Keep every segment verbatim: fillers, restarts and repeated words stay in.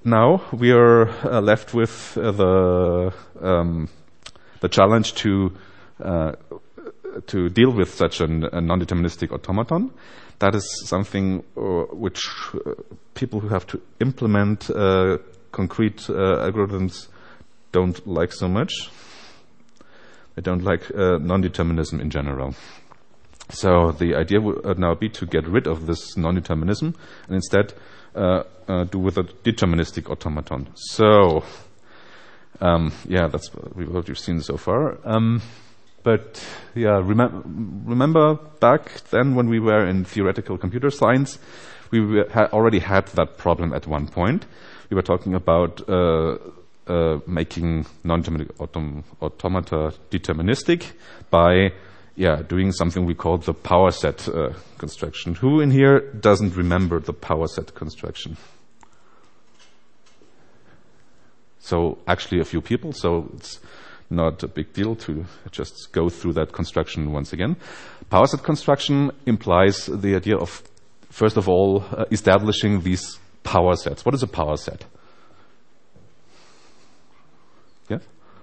now we are uh, left with uh, the um, the challenge to uh, to deal with such an, a non-deterministic automaton. That is something uh, which uh, people who have to implement uh, concrete uh, algorithms don't like so much. They don't like uh, non-determinism in general. So the idea would now be to get rid of this non-determinism and instead uh, uh, do with a deterministic automaton. So, um, yeah, that's what you've seen so far. Um, but yeah, remem- remember back then when we were in theoretical computer science, we were, ha- already had that problem at one point. We were talking about uh, uh, making non-deterministic autom- automata deterministic by Yeah, doing something we call the power set uh, construction. Who in here doesn't remember the power set construction? So actually a few people, so it's not a big deal to just go through that construction once again. Power set construction implies the idea of, first of all, uh, establishing these power sets. What is a power set? Yeah?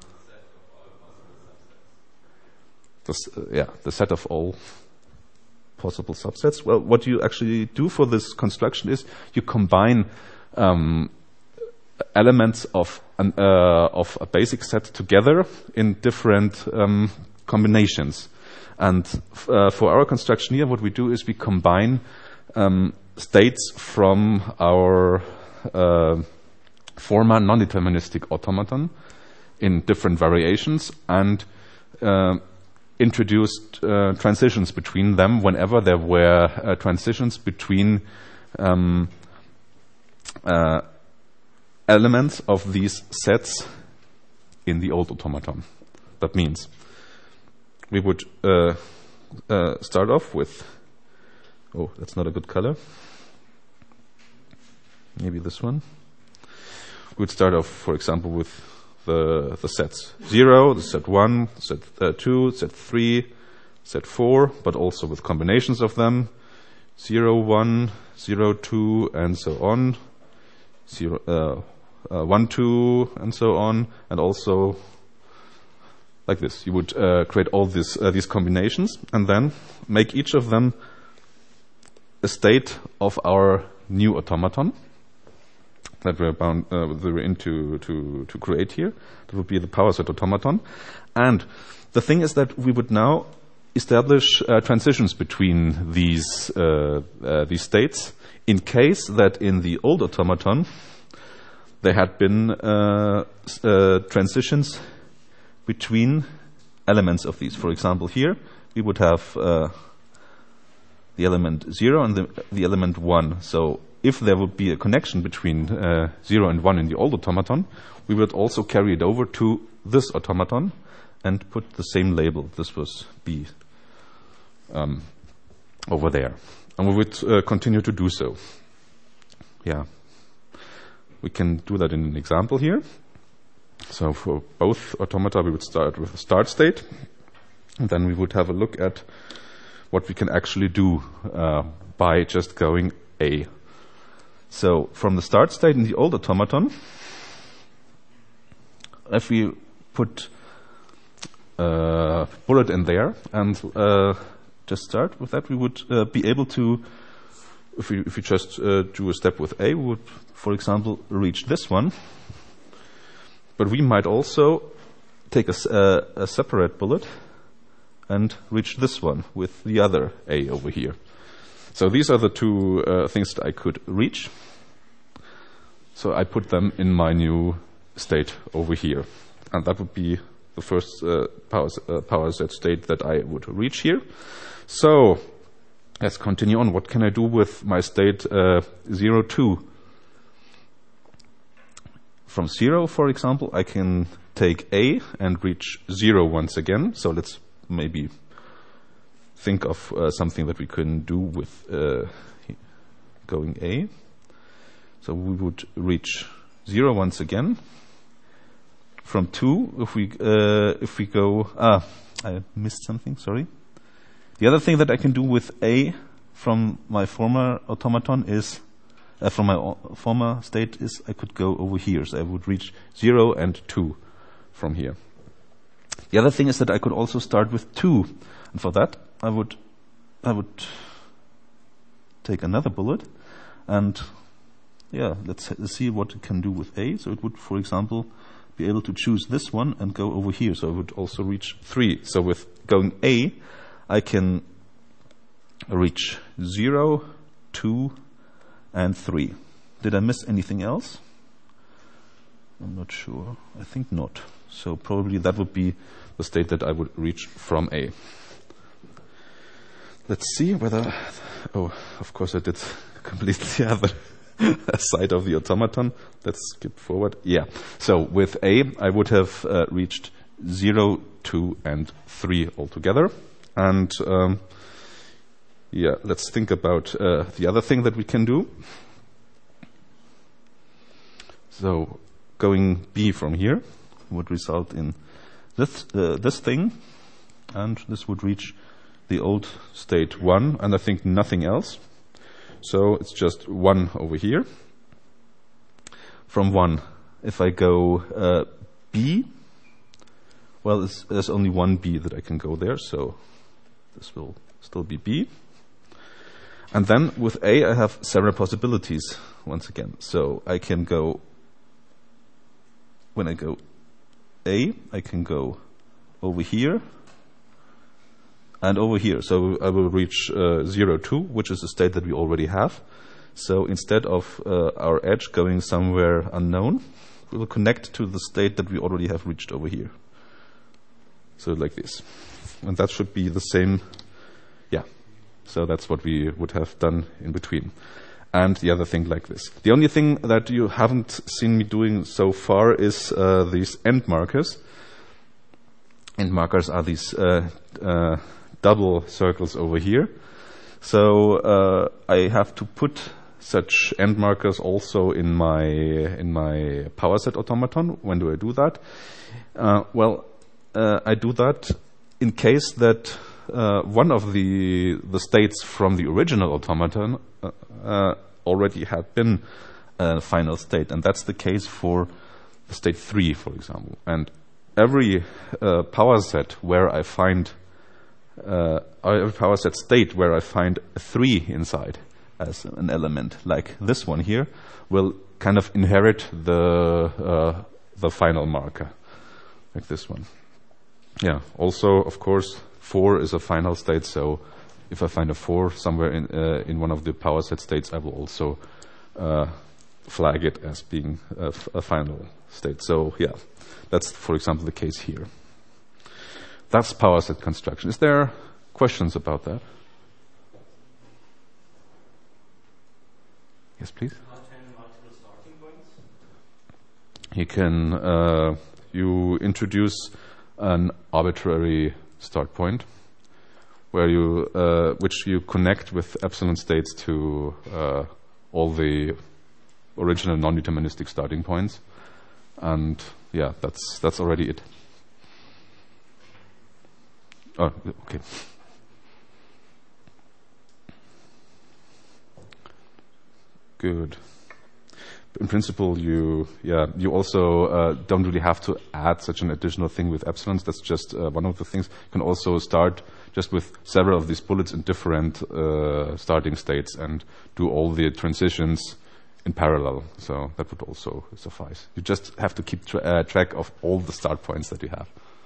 The, uh, yeah, the set of all possible subsets. Well, what you actually do for this construction is you combine um, elements of an, uh, of a basic set together in different um, combinations. And f- uh, for our construction here, what we do is we combine um, states from our uh, former non-deterministic automaton in different variations and uh, introduced uh, transitions between them whenever there were uh, transitions between um, uh, elements of these sets in the old automaton. That means we would uh, uh, start off with, oh, that's not a good color. Maybe this one. We would start off, for example, with The, the sets zero, the set one, set uh, two, set three, set four, but also with combinations of them, zero, one, zero, two, and so on, zero, uh, uh, one, two, and so on, and also like this. You would uh, create all this, uh, these combinations and then make each of them a state of our new automaton that we're bound, uh, we're into to, to create here. That would be the power set automaton. And the thing is that we would now establish uh, transitions between these uh, uh, these states in case that in the old automaton there had been uh, uh, transitions between elements of these. For example, here we would have uh, the element zero and the, the element one. So if there would be a connection between uh, zero and one in the old automaton, we would also carry it over to this automaton and put the same label. This was B um, over there. And we would uh, continue to do so. Yeah. We can do that in an example here. So for both automata, we would start with a start state. And then we would have a look at what we can actually do uh, by just going A. So from the start state in the old automaton, if we put a bullet in there and uh, just start with that, we would uh, be able to, if we, if we just uh, do a step with A, we would, for example, reach this one. But we might also take a, uh, a separate bullet and reach this one with the other A over here. So these are the two uh, things that I could reach. So I put them in my new state over here. And that would be the first uh, power, uh, power set state that I would reach here. So let's continue on. What can I do with my state uh, zero, two? From zero, for example, I can take A and reach zero once again. So let's maybe think of uh, something that we can do with uh, going A. So we would reach zero once again. From two, if we uh, if we go, ah, I missed something. Sorry. The other thing that I can do with A from my former automaton is uh, from my o- former state is I could go over here. So I would reach zero and two from here. The other thing is that I could also start with two. And for that, I would, I would take another bullet and yeah, let's see what it can do with A. So it would, for example, be able to choose this one and go over here. So I would also reach three. So with going A, I can reach zero, two, and three. Did I miss anything else? I'm not sure. I think not. So probably that would be the state that I would reach from A. Let's see whether... Oh, of course I did completely the other side of the automaton. Let's skip forward. Yeah. So with A, I would have uh, reached zero, two, and three altogether. And um, yeah, let's think about uh, the other thing that we can do. So going B from here would result in this uh, this thing, and this would reach the old state one, and I think nothing else. So it's just one over here. From one, if I go uh, B, well, it's, there's only one B that I can go there, so this will still be B. And then with A, I have several possibilities once again. So I can go, when I go A, I can go over here and over here. So I will reach uh, zero, two, which is a state that we already have. So instead of uh, our edge going somewhere unknown, we will connect to the state that we already have reached over here. So like this. And that should be the same, yeah. So that's what we would have done in between. And the other thing like this. The only thing that you haven't seen me doing so far is uh, these end markers. End markers are these uh, uh, double circles over here. So uh, I have to put such end markers also in my in my power set automaton. When do I do that? Uh, well, uh, I do that in case that uh, one of the the states from the original automaton uh, uh, already had been a final state, and that's the case for the state three, for example. And every uh, power set where I find uh, every power set state where I find a three inside as an element, like this one here, will kind of inherit the uh, the final marker, like this one. Yeah. Also, of course, four is a final state. So, if I find a four somewhere in uh, in one of the power set states, I will also uh, flag it as being a, f- a final state. So, yeah, that's, for example, the case here. That's power set construction. Is there questions about that? Yes, please. Multiple starting points. You can uh, you introduce an arbitrary start point, where you uh, which you connect with epsilon states to uh, all the original non-deterministic starting points, and yeah, that's that's already it. Oh, okay. Good. In principle, you yeah you also uh, don't really have to add such an additional thing with epsilons. That's just uh, one of the things. You can also start just with several of these bullets in different uh, starting states and do all the transitions in parallel. So that would also suffice. You just have to keep tra- uh, track of all the start points that you have.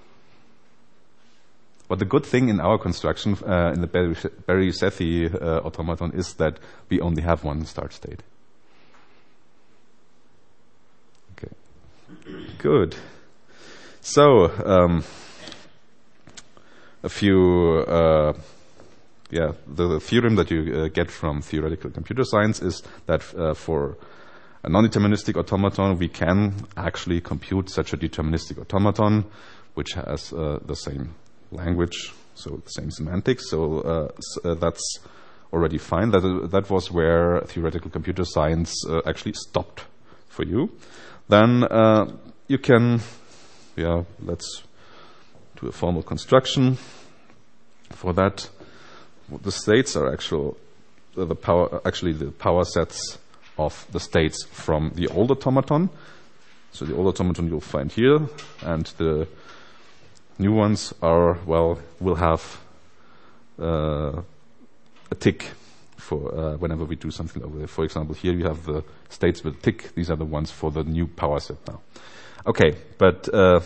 But the good thing in our construction, uh, in the Berry-Sethi uh, automaton, is that we only have one start state. Okay, good. So, um, a few, uh, yeah, the, the theorem that you uh, get from theoretical computer science is that uh, for a non-deterministic automaton, we can actually compute such a deterministic automaton, which has uh, the same language, so the same semantics. So uh, uh, that's already fine. That uh, that was where theoretical computer science uh, actually stopped for you. Then uh, you can, yeah, let's do a formal construction. For that, the states are actual uh, the power actually the power sets of the states from the old automaton. So the old automaton you'll find here, and the new ones are, well, will have uh, a tick for uh, whenever we do something over there. For example, here you have the states with a tick. These are the ones for the new power set now. Okay, but uh,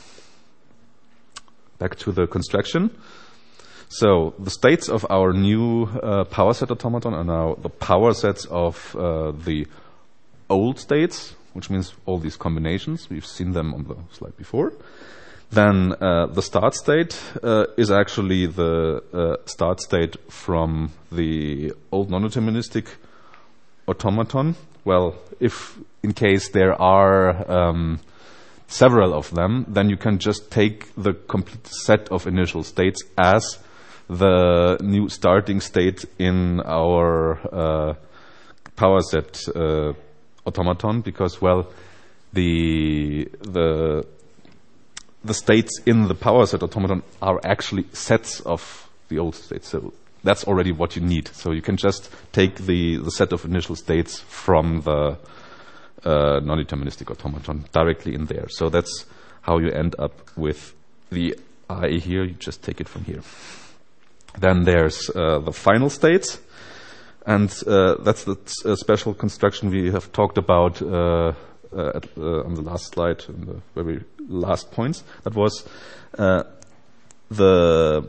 back to the construction. So the states of our new uh, power set automaton are now the power sets of uh, the old states, which means all these combinations. We've seen them on the slide before. Then uh, the start state uh, is actually the uh, start state from the old non-deterministic automaton. Well, if in case there are um, several of them, then you can just take the complete set of initial states as the new starting state in our uh, power set uh, automaton, because, well, the the the states in the power set automaton are actually sets of the old states. So that's already what you need. So you can just take the, the set of initial states from the uh, non-deterministic automaton directly in there. So that's how you end up with the I here. You just take it from here. Then there's uh, the final states, and uh, that's the t- uh, special construction we have talked about uh, uh, at, uh, on the last slide, in the very last points. That was uh, the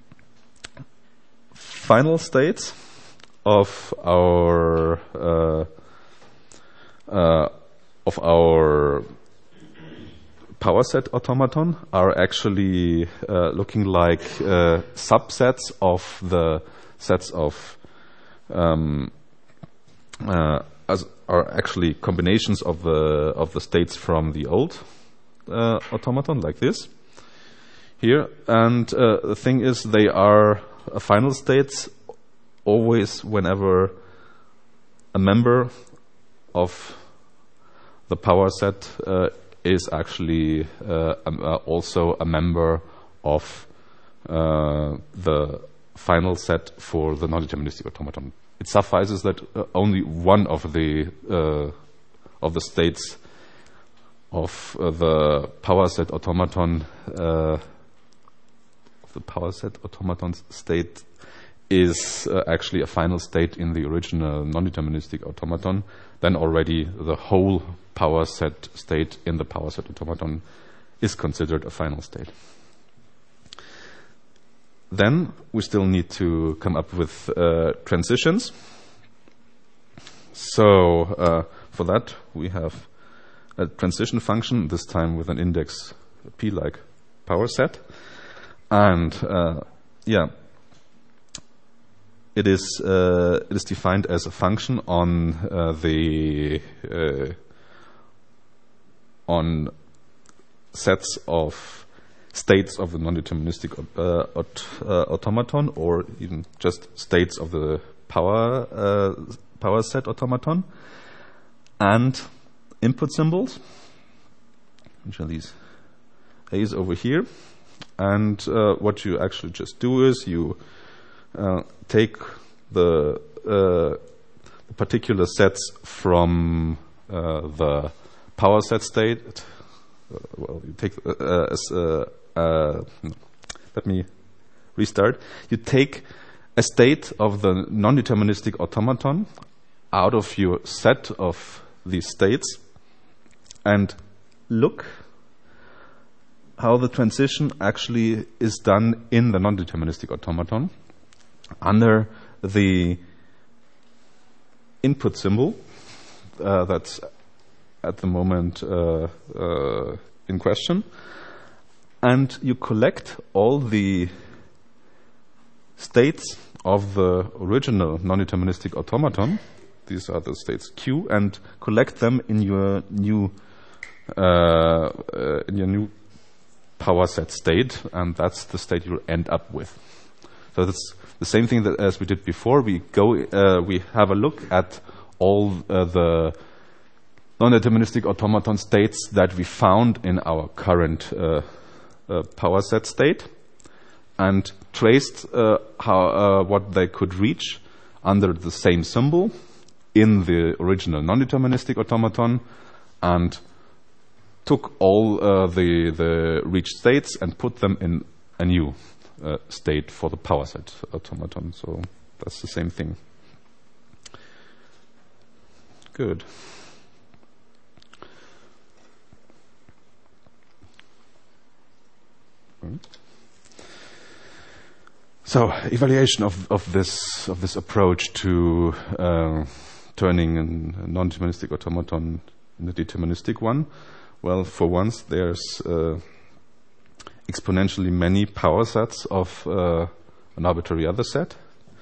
final states of our uh, uh, of our power set automaton are actually uh, looking like uh, subsets of the sets of um, uh, as are actually combinations of the of the states from the old uh, automaton, like this here. And uh, the thing is, they are uh, final states always whenever a member of the power set uh, is actually uh, um, uh, also a member of uh, the final set for the non-deterministic automaton. It suffices that uh, only one of the uh, of the states of uh, the power set automaton uh, of the power set automaton state is uh, actually a final state in the original non-deterministic automaton. Then already the whole power set state in the power set automaton is considered a final state. Then we still need to come up with uh, transitions. So uh, for that we have a transition function, this time with an index p like power set. And uh, yeah, it is uh, it is defined as a function on uh, the uh, on sets of states of the non-deterministic uh, aut- uh, automaton, or even just states of the power uh, power set automaton, and input symbols, which are these A's over here. And uh, what you actually just do is you uh, take the, uh, the particular sets from uh, the power set state. Uh, well, you take uh, as uh, uh, let me restart. You take a state of the non-deterministic automaton out of your set of these states and look how the transition actually is done in the non-deterministic automaton under the input symbol uh, that's at the moment uh, uh, in question, and you collect all the states of the original non-deterministic automaton. These are the states Q, and collect them in your new uh, uh, in your new power set state, and that's the state you'll end up with. So that's the same thing that as we did before. We go, uh, we have a look at all uh, the non-deterministic automaton states that we found in our current uh, uh, power set state, and traced uh, how uh, what they could reach under the same symbol, in the original non-deterministic automaton and took all uh, the the reached states and put them in a new uh, state for the power set automaton. So that's the same thing. Good. So evaluation of of this of this approach to uh, turning a non-deterministic automaton in a deterministic one. Well, for once, there's uh, exponentially many power sets of uh, an arbitrary other set.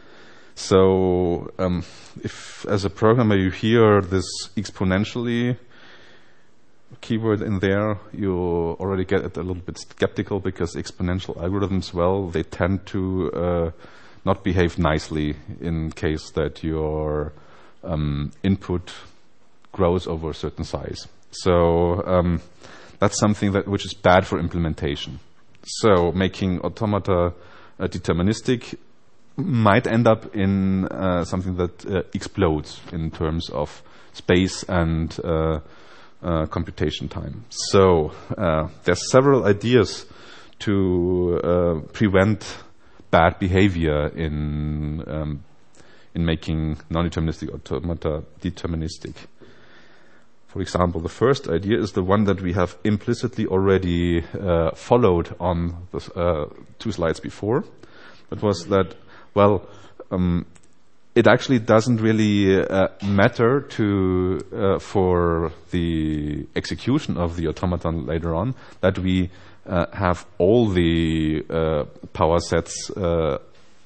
So um, if, as a programmer, you hear this exponentially keyword in there, you already get a little bit skeptical, because exponential algorithms, well, they tend to uh, not behave nicely in case that your um, input grows over a certain size. So um, that's something that which is bad for implementation. So making automata uh, deterministic might end up in uh, something that uh, explodes in terms of space and uh, uh, computation time. So uh, there's several ideas to uh, prevent bad behavior in um, in making non-deterministic automata deterministic. For example, the first idea is the one that we have implicitly already uh, followed on the uh, two slides before. That was that, well, um, it actually doesn't really uh, matter to uh, for the execution of the automaton later on that we uh, have all the uh, power sets uh,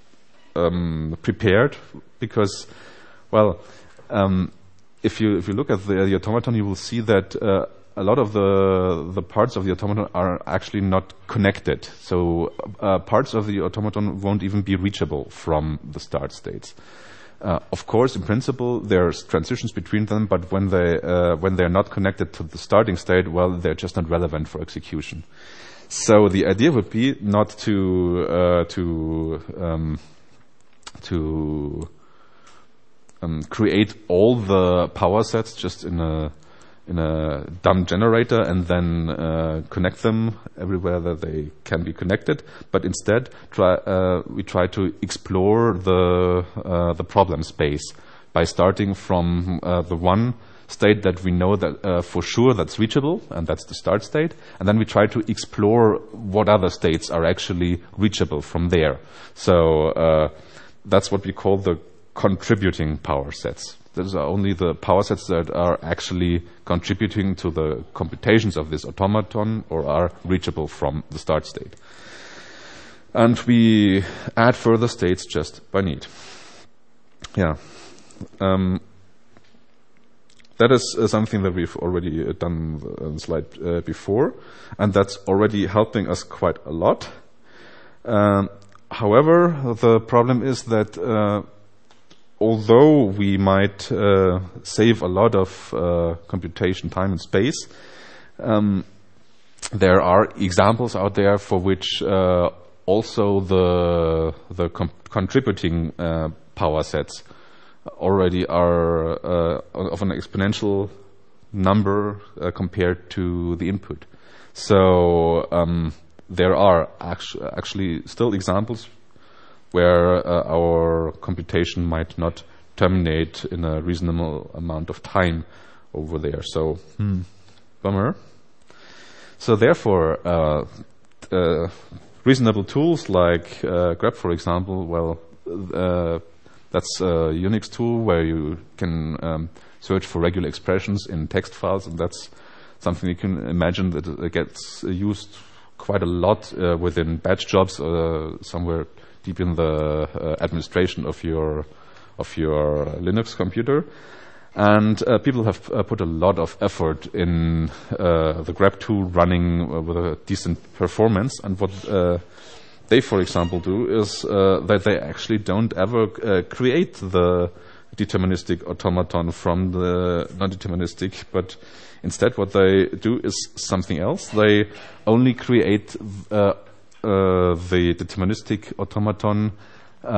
um, prepared, because, well, um, If you if you look at the, the automaton, you will see that uh, a lot of the the parts of the automaton are actually not connected. So uh, parts of the automaton won't even be reachable from the start states. Uh, of course, in principle, there's transitions between them, but when they uh, when they're not connected to the starting state, well, they're just not relevant for execution. So the idea would be not to uh, to um, to Um, create all the power sets just in a in a dumb generator and then uh, connect them everywhere that they can be connected. But instead, try uh, we try to explore the uh, the problem space by starting from uh, the one state that we know that uh, for sure that's reachable, and that's the start state, and then we try to explore what other states are actually reachable from there. So uh, that's what we call the contributing power sets. Those are only the power sets that are actually contributing to the computations of this automaton or are reachable from the start state. And we add further states just by need. Yeah. Um, that is uh, something that we've already uh, done on the slide uh, before, and that's already helping us quite a lot. Um, however, the problem is that uh, although we might uh, save a lot of uh, computation time and space, um, there are examples out there for which uh, also the the com- contributing uh, power sets already are uh, of an exponential number uh, compared to the input. So um, there are actu- actually still examples where uh, our computation might not terminate in a reasonable amount of time over there. So, hmm. bummer. So therefore, uh, uh, reasonable tools like uh, grep, for example, well, uh, that's a Unix tool where you can um, search for regular expressions in text files, and that's something you can imagine that it gets used quite a lot uh, within batch jobs uh, somewhere deep in the uh, administration of your of your Linux computer. And uh, people have uh, put a lot of effort in uh, the grep tool running uh, with a decent performance. And what uh, they, for example, do is uh, that they actually don't ever uh, create the deterministic automaton from the non-deterministic, but instead what they do is something else. They only create uh, Uh, the deterministic automaton uh,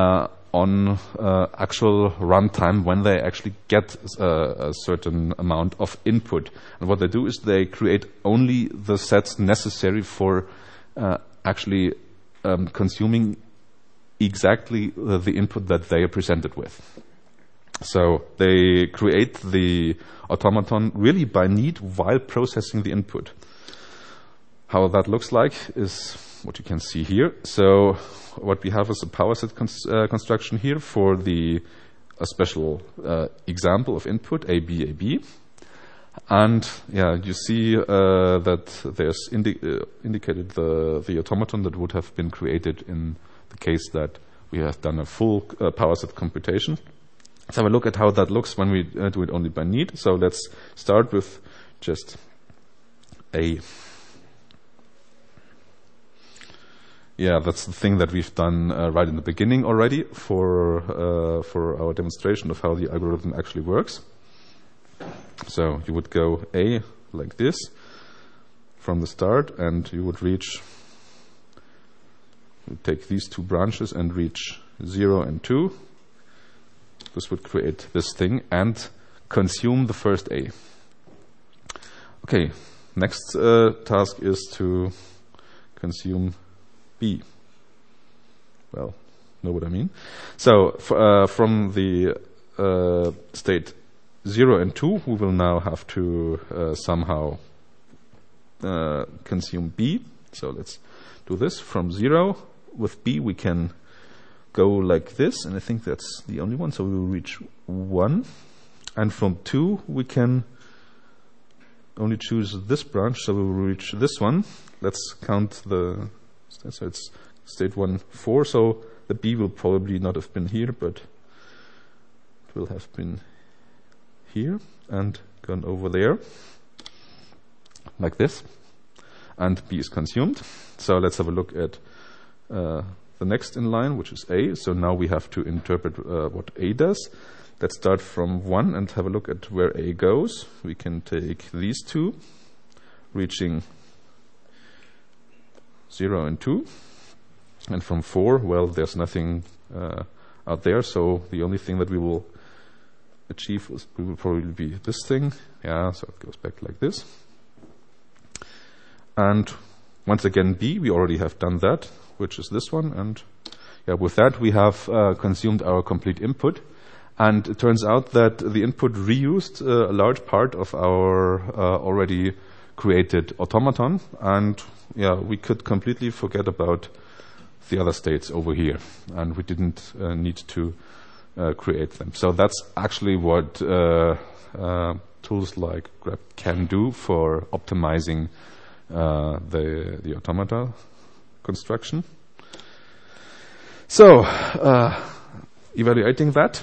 on uh, actual runtime when they actually get uh, a certain amount of input. And what they do is they create only the sets necessary for uh, actually um, consuming exactly uh, the input that they are presented with. So they create the automaton really by need while processing the input. How that looks like is what you can see here. So what we have is a power set cons uh, construction here for the a special uh, example of input A B A B, and yeah, you see uh, that there's indi uh, indicated the the automaton that would have been created in the case that we have done a full uh, power set computation. Let's have a look at how that looks when we uh, do it only by need. So let's start with just A. Yeah, that's the thing that we've done uh, right in the beginning already for uh, for our demonstration of how the algorithm actually works. So you would go A like this from the start, and you would reach, you take these two branches and reach zero and two. This would create this thing and consume the first A. Okay, next uh, task is to consume B. Well, know what I mean? So f uh, from the uh, state zero and two, we will now have to uh, somehow uh, consume B. So let's do this. From zero, with B we can go like this, and I think that's the only one, so we will reach one. And from two we can only choose this branch, so we will reach this one. Let's count the, so it's state one, four, so the B will probably not have been here, but it will have been here and gone over there like this, and B is consumed. So let's have a look at uh, the next in line, which is A. So now we have to interpret uh, what A does. Let's start from one and have a look at where A goes. We can take these two, reaching zero and two. And from four, well, there's nothing uh, out there, so the only thing that we will achieve is, will probably be this thing. Yeah, so it goes back like this. And once again, B, we already have done that, which is this one. And yeah, with that, we have uh, consumed our complete input. And it turns out that the input reused uh, a large part of our uh, already created automaton. And yeah, we could completely forget about the other states over here. And we didn't uh, need to uh, create them. So that's actually what uh, uh, tools like grep can do for optimizing uh, the, the automata construction. So, uh, evaluating that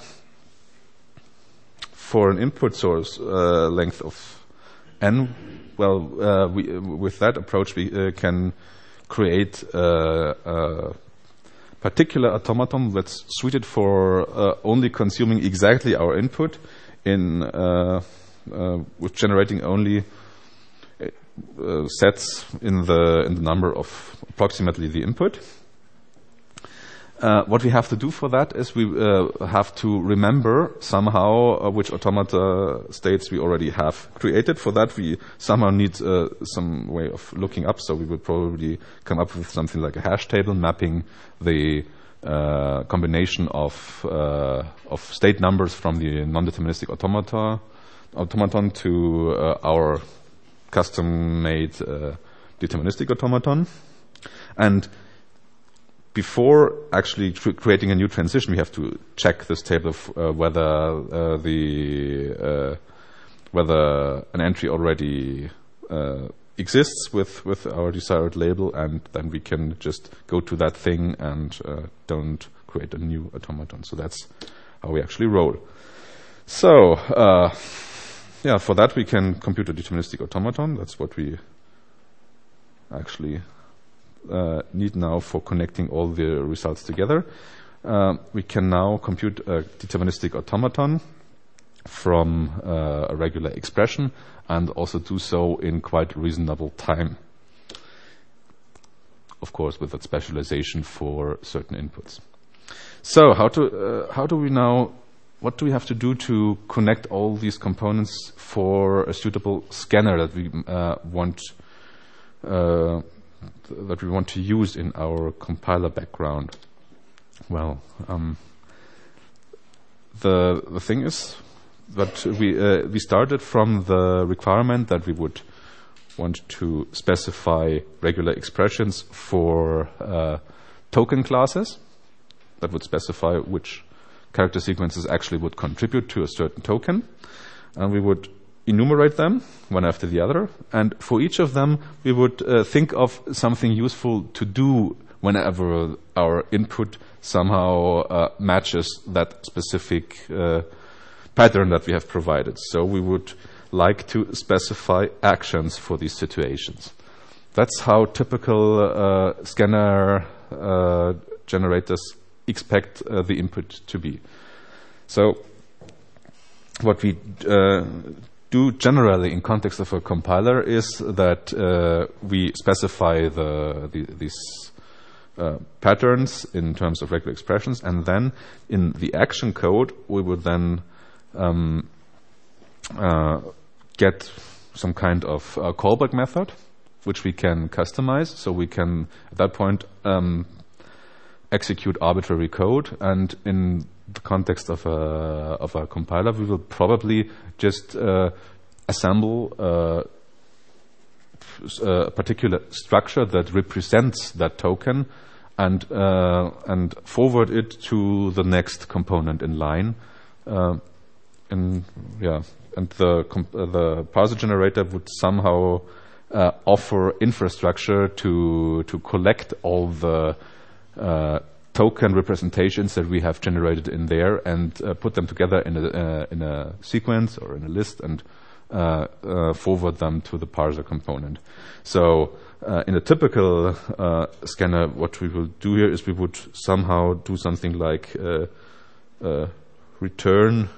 for an input source uh, length of n, well, uh, we, uh, with that approach we uh, can create uh, a particular automaton that's suited for uh, only consuming exactly our input in uh, uh, with generating only uh, sets in the in the number of approximately the input. Uh, what we have to do for that is we uh, have to remember somehow uh, which automata states we already have created. For that, we somehow need uh, some way of looking up. So we would probably come up with something like a hash table mapping the uh, combination of uh, of state numbers from the non-deterministic automata automaton to uh, our custom-made uh, deterministic automaton. And before actually tr creating a new transition, we have to check this table of uh, whether uh, the uh, whether an entry already uh, exists with with our desired label, and then we can just go to that thing and uh, don't create a new automaton. So that's how we actually roll. So uh, yeah, for that we can compute a deterministic automaton. That's what we actually Uh, need now for connecting all the results together. Uh, we can now compute a deterministic automaton from uh, a regular expression, and also do so in quite reasonable time. Of course, with that specialization for certain inputs. So how to uh, how do we now? What do we have to do to connect all these components for a suitable scanner that we uh, want uh, th- that we want to use in our compiler background? Well, um, the the thing is that we uh, we started from the requirement that we would want to specify regular expressions for uh, token classes that would specify which character sequences actually would contribute to a certain token, and we would enumerate them one after the other, and for each of them we would uh, think of something useful to do whenever our input somehow uh, matches that specific uh, pattern that we have provided. So we would like to specify actions for these situations. That's how typical uh, scanner uh, generators expect uh, the input to be. So what we uh, do generally in context of a compiler is that uh, we specify the, the these uh, patterns in terms of regular expressions, and then in the action code we would then um, uh, get some kind of uh, callback method which we can customize. So we can at that point um, execute arbitrary code, and in the context of a of a compiler, we will probably just uh, assemble uh, a particular structure that represents that token, and uh, and forward it to the next component in line. Uh, and yeah, and the comp- uh, the parser generator would somehow uh, offer infrastructure to to collect all the Uh, token representations that we have generated in there and uh, put them together in a uh, in a sequence or in a list and uh, uh, forward them to the parser component. So uh, in a typical uh, scanner, what we will do here is we would somehow do something like uh, uh, return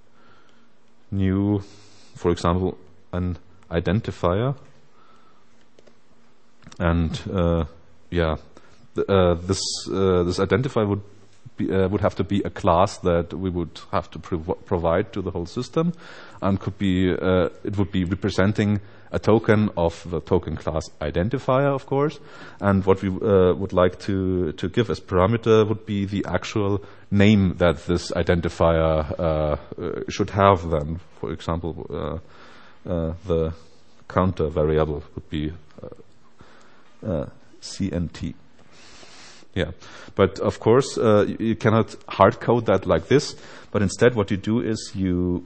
new, for example, an identifier, and uh, yeah. Uh, this uh, this identifier would be, uh, would have to be a class that we would have to prov- provide to the whole system, and could be uh, it would be representing a token of the token class identifier, of course. And what we uh, would like to to give as parameter would be the actual name that this identifier uh, uh, should have. Then, for example, uh, uh, the counter variable would be uh, uh, C N T. Yeah, but of course uh, you, you cannot hard code that like this. But instead, what you do is you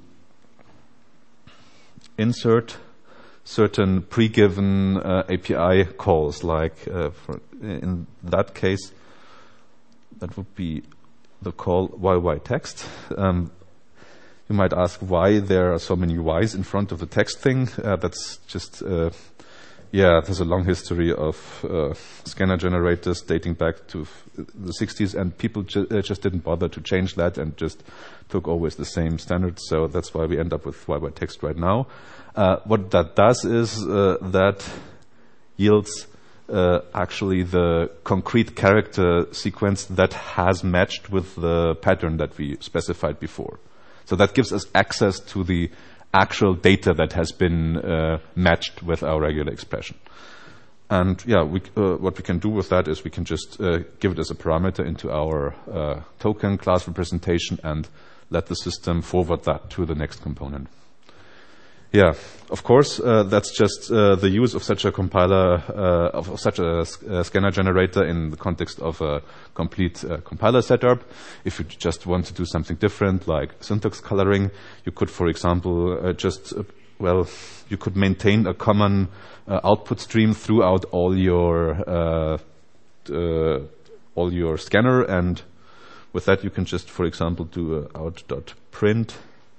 insert certain pre-given uh, A P I calls. Like uh, for in that case, that would be the call Y Y text. Um, you might ask why there are so many Y's in front of the text thing. Uh, that's just uh, Yeah, there's a long history of uh, scanner generators dating back to f- the sixties, and people ju- uh, just didn't bother to change that and just took always the same standard. So that's why we end up with Y Y text right now. Uh, what that does is uh, that yields uh, actually the concrete character sequence that has matched with the pattern that we specified before. So that gives us access to the actual data that has been uh, matched with our regular expression. And yeah, we, uh, what we can do with that is we can just uh, give it as a parameter into our uh, token class representation and let the system forward that to the next component. Yeah, of course, uh, that's just uh, the use of such a compiler, uh, of, of such a, a scanner generator in the context of a complete uh, compiler setup. If you just want to do something different, like syntax coloring, you could, for example, uh, just, uh, well, you could maintain a common uh, output stream throughout all your uh, uh, all your scanner, and with that you can just, for example, do a out.print.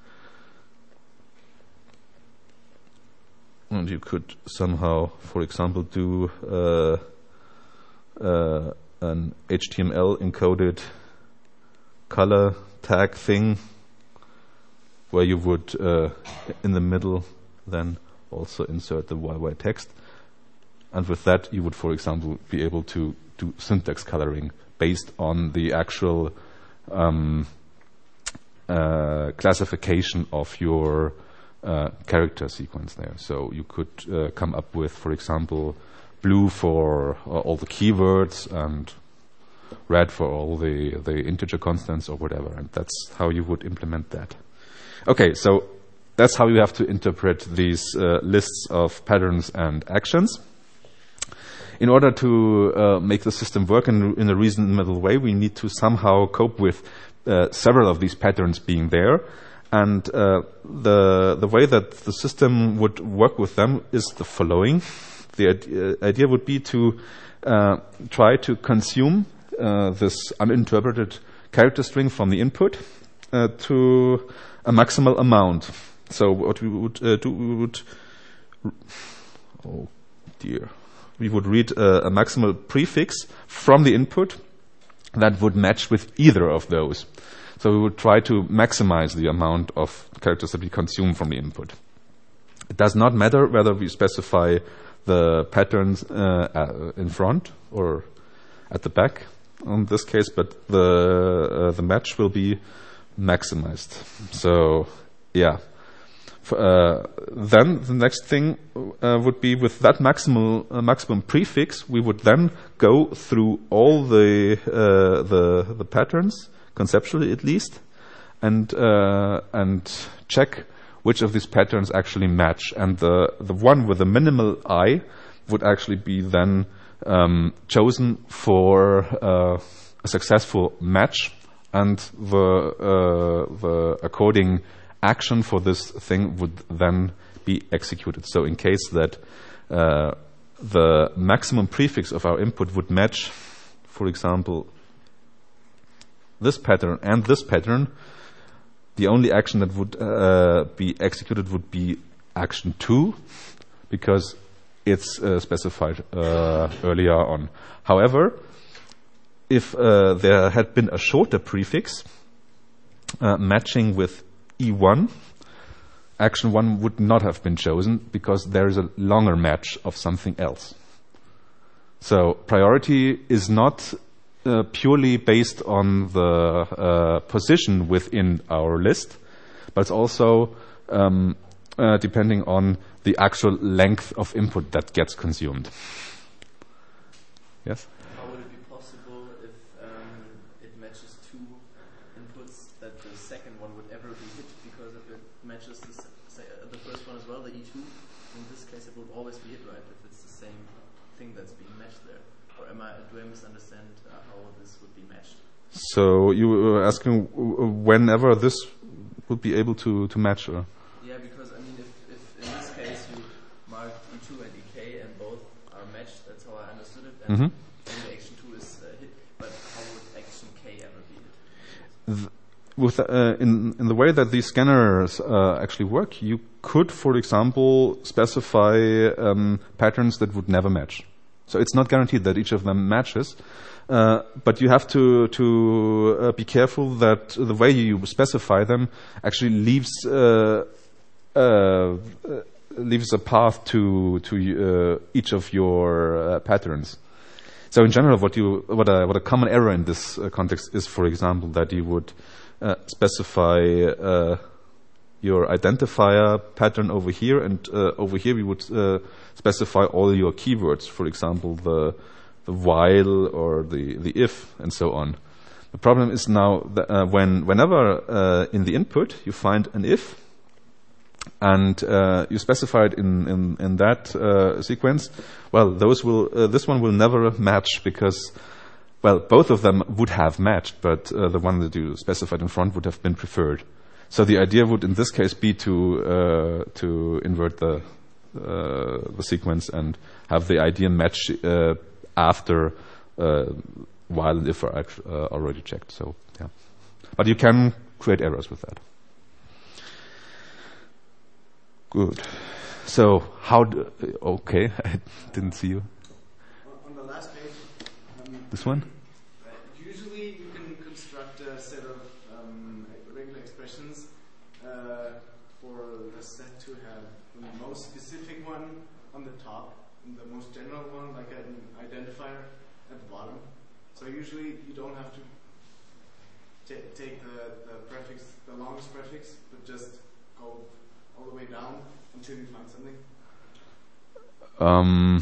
And you could somehow, for example, do uh, uh, an H T M L encoded color tag thing, where you would, uh, in the middle, then also insert the Y Y text. And with that, you would, for example, be able to do syntax coloring based on the actual um, uh, classification of your uh, character sequence there. So you could uh, come up with, for example, blue for uh, all the keywords and red for all the, the integer constants or whatever, and that's how you would implement that. Okay, so that's how you have to interpret these uh, lists of patterns and actions. In order to uh, make the system work in, in a reasonable way, we need to somehow cope with uh, several of these patterns being there. And uh, the, the way that the system would work with them is the following. The idea, idea would be to uh, try to consume uh, this uninterpreted character string from the input uh, to a maximal amount. So what we would uh, do, we would, oh dear, we would read a, a maximal prefix from the input that would match with either of those. So we would try to maximize the amount of characters that we consume from the input. It does not matter whether we specify the patterns uh, uh, in front or at the back in this case, but the uh, the match will be maximized. So yeah. Uh, then the next thing uh, would be with that maximal uh, maximum prefix, we would then go through all the uh, the the patterns, conceptually at least, and uh, and check which of these patterns actually match. And the the one with the minimal I would actually be then um, chosen for uh, a successful match, and the uh, the according action for this thing would then be executed. So in case that uh, the maximum prefix of our input would match, for example, this pattern and this pattern, the only action that would uh, be executed would be action two, because it's uh, specified uh, earlier on. However, if uh, there had been a shorter prefix uh, matching with E one, action one would not have been chosen because there is a longer match of something else. So priority is not uh, purely based on the uh, position within our list, but it's also um, uh, depending on the actual length of input that gets consumed. Yes? How would it be possible if um, it matches two inputs that the second one would ever be hit? Because if it matches the, say, uh, the first one as well, the E two, in this case it would always be hit, right? If it's the same thing that's being matched there. Or am I, do I misunderstand uh, how this would be matched? So you were asking whenever this would be able to, to match? Or? Yeah, because I mean, if, if in this case you mark E two and E K and both are matched, that's how I understood it, and Mm-hmm. only action two is uh, hit, but how would action K ever be hit? Th- With uh, in in the way that these scanners uh, actually work, you could, for example, specify um, patterns that would never match. So it's not guaranteed that each of them matches, uh, but you have to to uh, be careful that the way you specify them actually leaves uh, uh, leaves a path to to uh, each of your uh, patterns. So in general, what you what a what a common error in this uh, context is, for example, that you would Uh, specify uh, your identifier pattern over here, and uh, over here we would uh, specify all your keywords, for example, the the while or the the if and so on. The problem is now that uh, when whenever uh, in the input you find an if and uh, you specify it in in, in that uh, sequence, well, those will uh, this one will never match because, well, both of them would have matched, but uh, the one that you specified in front would have been preferred. So the idea would, in this case, be to uh, to invert the uh, the sequence and have the idea match uh, after uh, while and if are act- uh, already checked. So yeah, but you can create errors with that. Good. So how? Do, okay, I didn't see you. On the last page. Um, This one. Usually you can construct a set of um, regular expressions uh, for the set to have the most specific one on the top and the most general one, like an identifier at the bottom. So usually you don't have to ta take the, the prefix, the longest prefix, but just go all the way down until you find something? Um,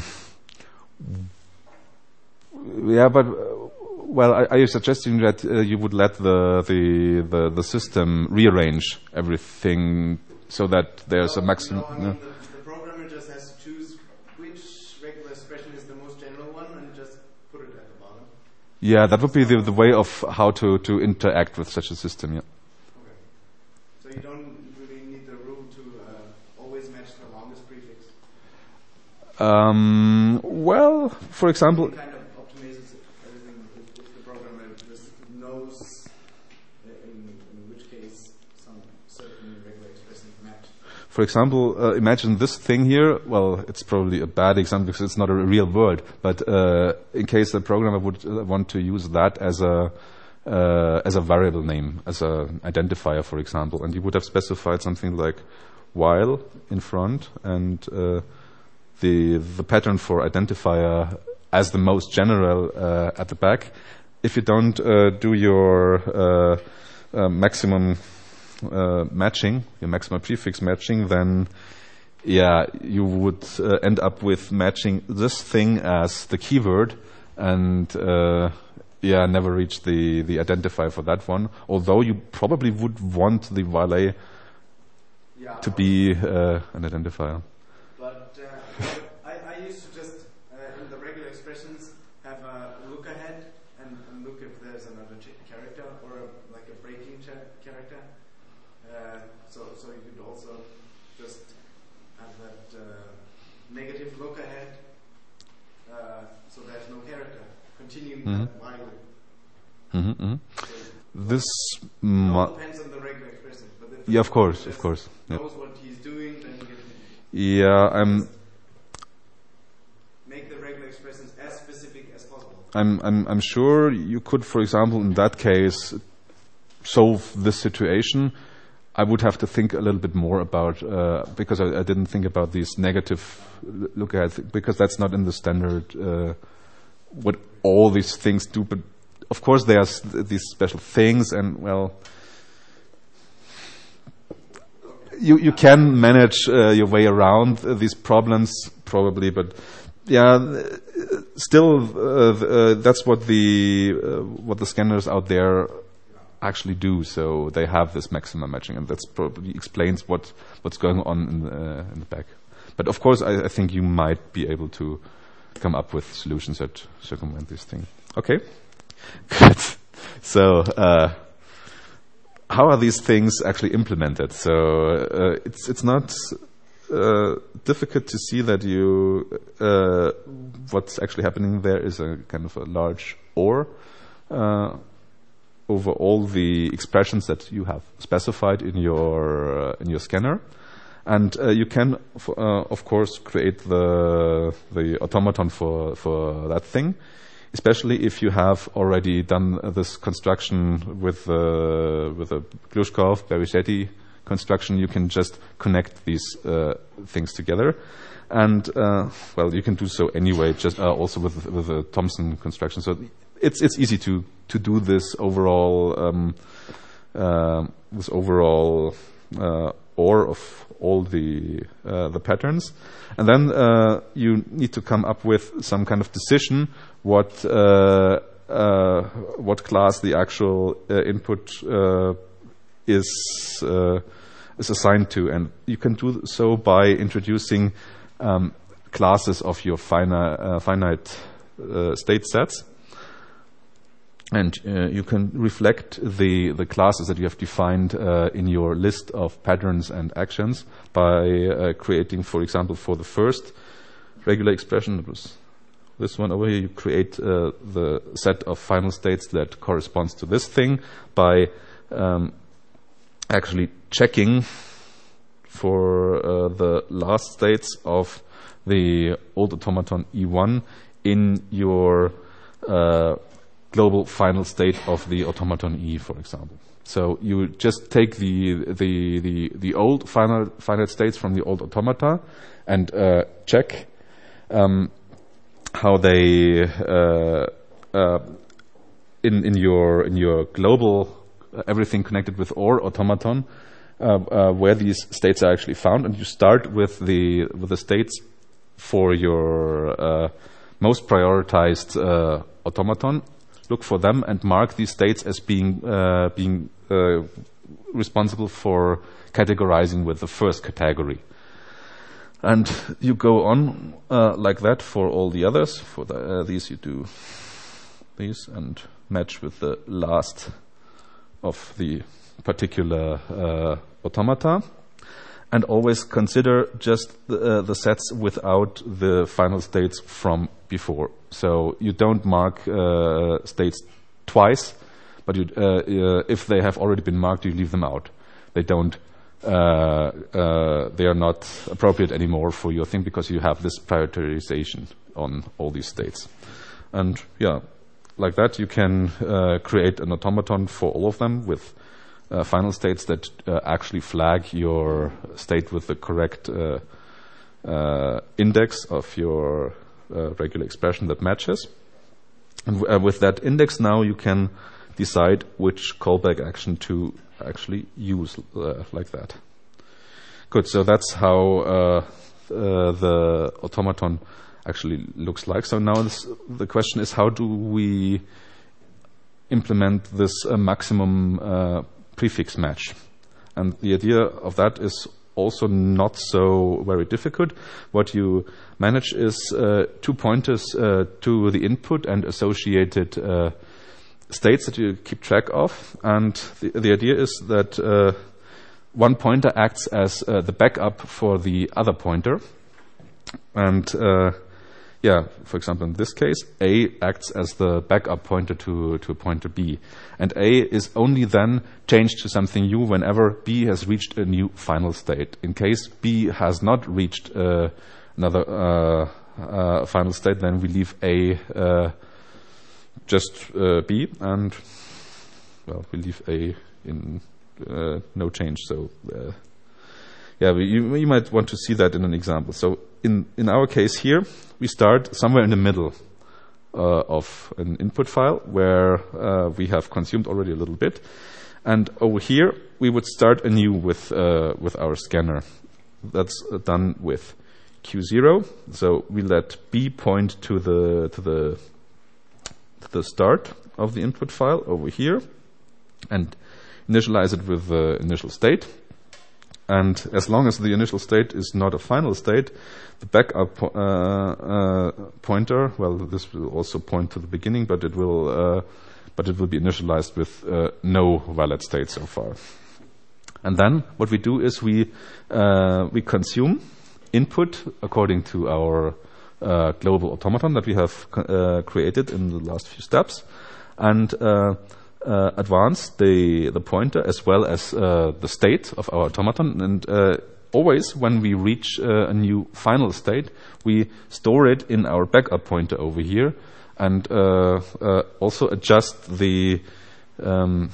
yeah, but uh, well, are, are you suggesting that uh, you would let the, the the the system rearrange everything so that there's no, a maximum? No, I mean No? the, the programmer just has to choose which regular expression is the most general one and just put it at the bottom. Yeah, that would be the, the way of how to, to interact with such a system. Yeah. Okay. So you don't really need the rule to uh, always match the longest prefix. Um, well, for example. It kind of optimizes everything if, if the programmer just knows in, in which case some certain regular expressions match. For example, uh, imagine this thing here. Well, it's probably a bad example because it's not a real word. But uh, in case the programmer would uh, want to use that as a uh, as a variable name, as an identifier, for example, and you would have specified something like while in front and uh, the the pattern for identifier as the most general uh, at the back. If you don't uh, do your uh, uh, maximum Uh, matching, your maximum prefix matching, then yeah, you would uh, end up with matching this thing as the keyword and uh, yeah, never reach the, the identifier for that one. Although you probably would want the valet Yeah, to be uh, an identifier. But uh, I, I used to just, uh, in the regular expressions, have a look ahead and, and look if there's another ch character or a, like a breaking character. Uh, so, so you could also just have that uh, negative look ahead, uh, so there's no character. Continuing Mm-hmm. that while. Mm-hmm, mm-hmm. So This it mu- all depends on the regular expression. But if the yeah, of course, programmer of course. just Yeah, knows what he's doing, then you can yeah I'm. make the regular expressions as specific as possible. I'm, I'm, I'm sure you could, for example, in that case, solve this situation. I would have to think a little bit more about, uh, because I, I didn't think about these negative l- look ahead, because that's not in the standard, uh, what all these things do. But of course, there's th- these special things, and well, you, you can manage uh, your way around uh, these problems, probably, but yeah, uh, still, uh, uh, that's what the uh, what the scanners out there actually do. So they have this maximum matching, and that's probably explains what what's going on in the, uh, in the back. But of course, I, I think you might be able to come up with solutions that circumvent this thing. Okay, good. So. Uh, How are these things actually implemented? So uh, it's it's not uh, difficult to see that you uh, what's actually happening there is a kind of a large OR uh, over all the expressions that you have specified in your uh, in your scanner, and uh, you can f- uh, of course create the the automaton for for that thing. Especially if you have already done uh, this construction with uh, with a Glushkov, Berishetti construction, you can just connect these uh, things together, and uh, well, you can do so anyway. Just uh, also with with a Thompson construction, so it's it's easy to to do this overall um, uh, this overall uh, OR of all the uh, the patterns, and then uh, you need to come up with some kind of decision what uh, uh, what class the actual uh, input uh, is uh, is assigned to, and you can do so by introducing um, classes of your finite uh, finite uh, state sets. And uh, you can reflect the, the classes that you have defined uh, in your list of patterns and actions by uh, creating, for example, for the first regular expression, it was this one over here, you create uh, the set of final states that corresponds to this thing by um, actually checking for uh, the last states of the old automaton E one in your uh, global final state of the automaton E, for example. So you just take the the the, the old final finite states from the old automata and uh, check um, how they uh, uh, in in your in your global everything connected with OR automaton, uh, uh, where these states are actually found, and you start with the with the states for your uh, most prioritized uh, automaton. Look for them and mark these states as being uh, being uh, responsible for categorizing with the first category. And you go on uh, like that for all the others. For the, uh, these you do these and match with the last of the particular uh, automata. And always consider just the, uh, the sets without the final states from before. So you don't mark uh, states twice, but you, uh, uh, if they have already been marked, you leave them out. They don't. Uh, uh, they are not appropriate anymore for your thing because you have this prioritization on all these states. And yeah, like that you can uh, create an automaton for all of them with uh, final states that uh, actually flag your state with the correct uh, uh, index of your uh, regular expression that matches. And w- uh, with that index now you can decide which callback action to actually use uh, like that. Good, so that's how uh, uh, the automaton actually looks like. So now this, the question is, how do we implement this uh, maximum uh, prefix match? And the idea of that is also not so very difficult. What you manage is uh, two pointers uh, to the input and associated uh, states that you keep track of, and the, the idea is that uh, one pointer acts as uh, the backup for the other pointer, and uh, yeah, for example, in this case, A acts as the backup pointer to to pointer B, and A is only then changed to something new whenever B has reached a new final state. In case B has not reached uh, another uh, uh, final state, then we leave A uh, just uh, B, and well, we leave A in uh, no change. So uh, yeah, we, you, you might want to see that in an example. So in in our case here, we start somewhere in the middle uh, of an input file where uh, we have consumed already a little bit, and over here we would start anew with uh, with our scanner. That's uh, done with Q zero. So we let B point to the to the the start of the input file over here and initialize it with the initial state. And as long as the initial state is not a final state, the backup po- uh, uh, pointer, well, this will also point to the beginning, but it will uh, but it will be initialized with uh, no valid state so far. And then what we do is we uh, we consume input according to our Uh, global automaton that we have uh, created in the last few steps, and uh, uh, advance the the pointer as well as uh, the state of our automaton. And uh, always when we reach uh, a new final state, we store it in our backup pointer over here, and uh, uh, also adjust the um,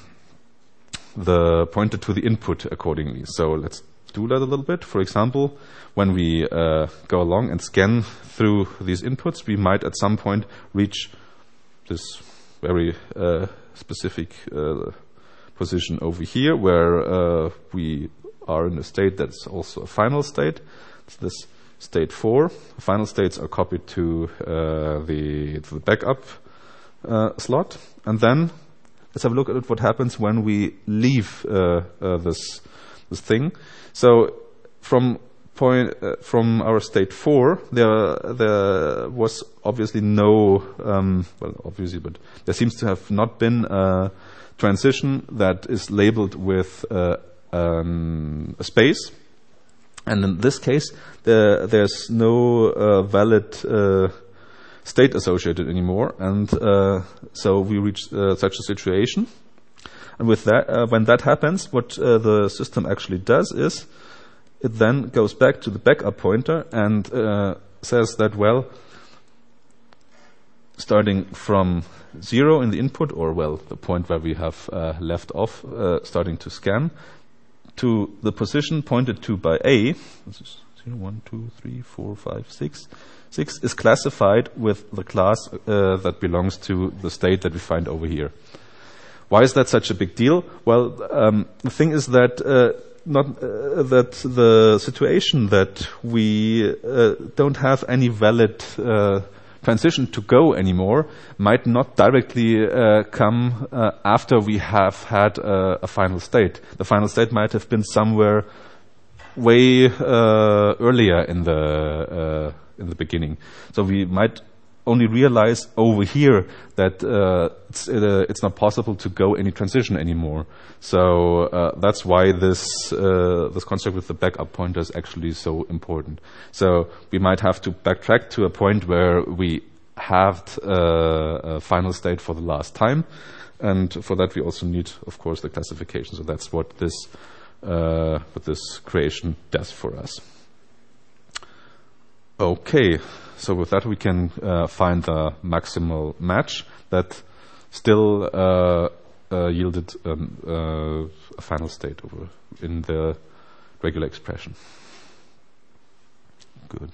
the pointer to the input accordingly. So let's do that a little bit. For example, when we uh, go along and scan through these inputs, we might at some point reach this very uh, specific uh, position over here where uh, we are in a state that's also a final state. It's this state four. Final states are copied to uh, the, to the backup uh, slot. And then let's have a look at what happens when we leave uh, uh, this this thing. So from point uh, from our state four, there there was obviously no um, well, obviously, but there seems to have not been a transition that is labeled with uh, um, a space, and in this case, there, there's no uh, valid uh, state associated anymore, and uh, so we reach uh, such a situation. And with that, uh, when that happens, what uh, the system actually does is it then goes back to the backup pointer and uh, says that, well, starting from zero in the input, or, well, the point where we have uh, left off uh, starting to scan, to the position pointed to by A, this is zero, one, two, three, four, five, six, six is classified with the class uh, that belongs to the state that we find over here. why is that such a big deal? Well, um, the thing is that uh, not uh, that the situation that we uh, don't have any valid uh, transition to go anymore might not directly uh, come uh, after we have had uh, a final state. The final state might have been somewhere way uh, earlier in the uh, in the beginning. So we might only realize over here that uh, it's, uh, it's not possible to go any transition anymore. So uh, that's why this uh, this concept with the backup pointer is actually so important. So we might have to backtrack to a point where we have uh, a final state for the last time, and for that we also need, of course, the classification. So that's what this uh, what this creation does for us. Okay. So with that, we can uh, find the maximal match that still uh, uh, yielded um, uh, a final state over in the regular expression. Good.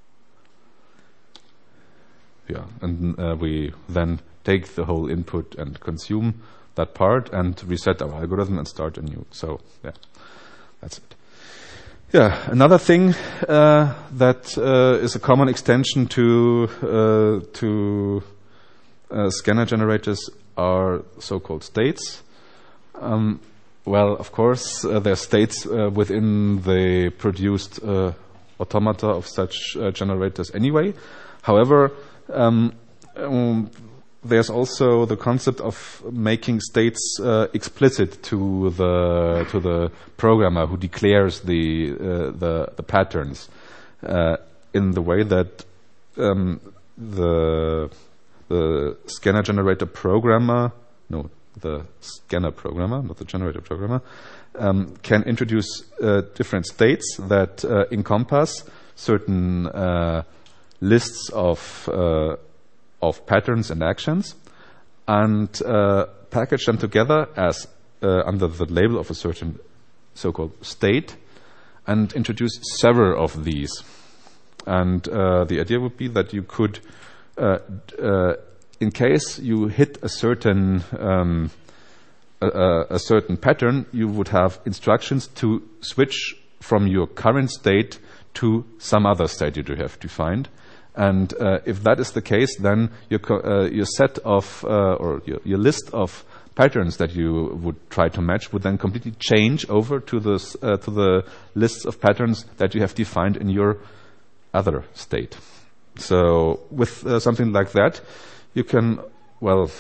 Yeah, and uh, we then take the whole input and consume that part and reset our algorithm and start anew. So yeah, that's it. Yeah, another thing uh, that uh, is a common extension to uh, to uh, scanner generators are so-called states. Um, well, of course, uh, there are states uh, within the produced uh, automata of such uh, generators anyway. However, um, um, there's also the concept of making states uh, explicit to the to the programmer who declares the uh, the, the patterns uh, in the way that um, the the scanner generator programmer no the scanner programmer not the generator programmer um, can introduce uh, different states that uh, encompass certain uh, lists of uh, of patterns and actions, and uh, package them together as uh, under the label of a certain so-called state, and introduce several of these. And uh, the idea would be that you could, uh, uh, in case you hit a certain um, a, a certain pattern, you would have instructions to switch from your current state to some other state you have defined. And uh, if that is the case, then your, co uh, your set of, uh, or your, your list of patterns that you would try to match would then completely change over to, this, uh, to the lists of patterns that you have defined in your other state. So with uh, something like that, you can, well,